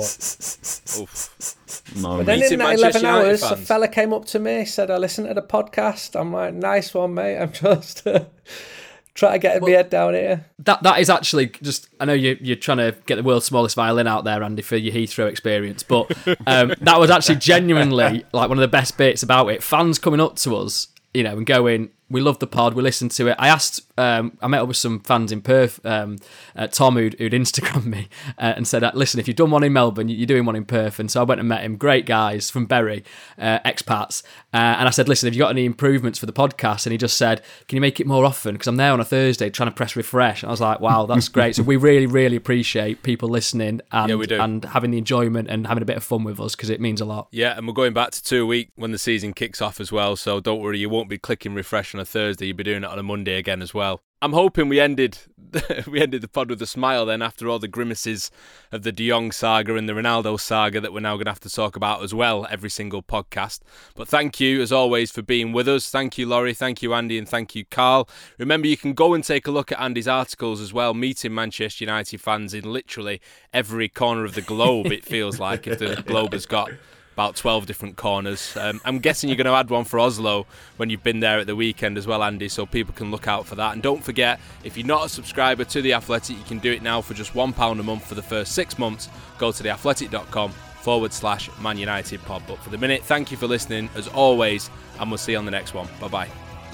[SPEAKER 6] Airport.
[SPEAKER 5] No,
[SPEAKER 6] but then in that eleven hours, a fella came up to me, said, I listened to the podcast. I'm like, nice one, mate. I'm just trying to get well, my head down here.
[SPEAKER 7] That That is actually just, I know you, you're trying to get the world's smallest violin out there, Andy, for your Heathrow experience, but um, that was actually genuinely like one of the best bits about it. Fans coming up to us, you know, and going, we love the pod, we listened to it. I asked, um, I met up with some fans in Perth, um, uh, Tom, who'd, who'd Instagrammed me uh, and said, listen, if you've done one in Melbourne, you're doing one in Perth. And so I went and met him. Great guys from Bury, uh, expats. Uh, and I said, listen, have you got any improvements for the podcast? And he just said, can you make it more often? Because I'm there on a Thursday trying to press refresh. And I was like, wow, that's great. So we really, really appreciate people listening and,
[SPEAKER 4] yeah, we do.
[SPEAKER 7] and having the enjoyment and having a bit of fun with us, because it means a lot.
[SPEAKER 4] Yeah, and we're going back to two a week when the season kicks off as well. So don't worry, you won't be clicking refresh on a Thursday. You'll be doing it on a Monday again as well. I'm hoping we ended we ended the pod with a smile then, after all the grimaces of the De Jong saga and the Ronaldo saga that we're now going to have to talk about as well every single podcast. But thank you, as always, for being with us. Thank you, Laurie. Thank you, Andy. And thank you, Carl. Remember, you can go and take a look at Andy's articles as well, meeting Manchester United fans in literally every corner of the globe, it feels like, if the globe has got about twelve different corners. Um, I'm guessing you're going to add one for Oslo when you've been there at the weekend as well, Andy, so people can look out for that. And don't forget, if you're not a subscriber to The Athletic, you can do it now for just one pound a month for the first six months. Go to theathletic.com forward slash Man United pod. But for the minute, thank you for listening, as always, and we'll see you on the next one. Bye-bye.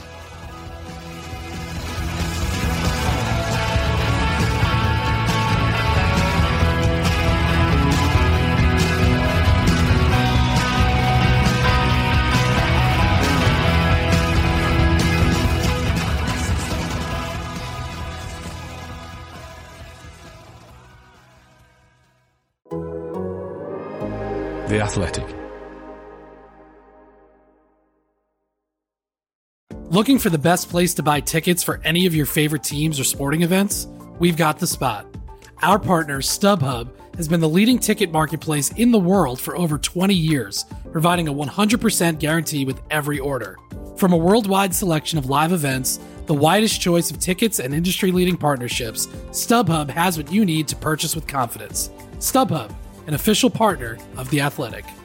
[SPEAKER 2] The Athletic.
[SPEAKER 14] Looking for the best place to buy tickets for any of your favorite teams or sporting events? We've got the spot. Our partner, StubHub, has been the leading ticket marketplace in the world for over twenty years, providing a one hundred percent guarantee with every order. From a worldwide selection of live events, the widest choice of tickets, and industry-leading partnerships, StubHub has what you need to purchase with confidence. StubHub, an official partner of The Athletic.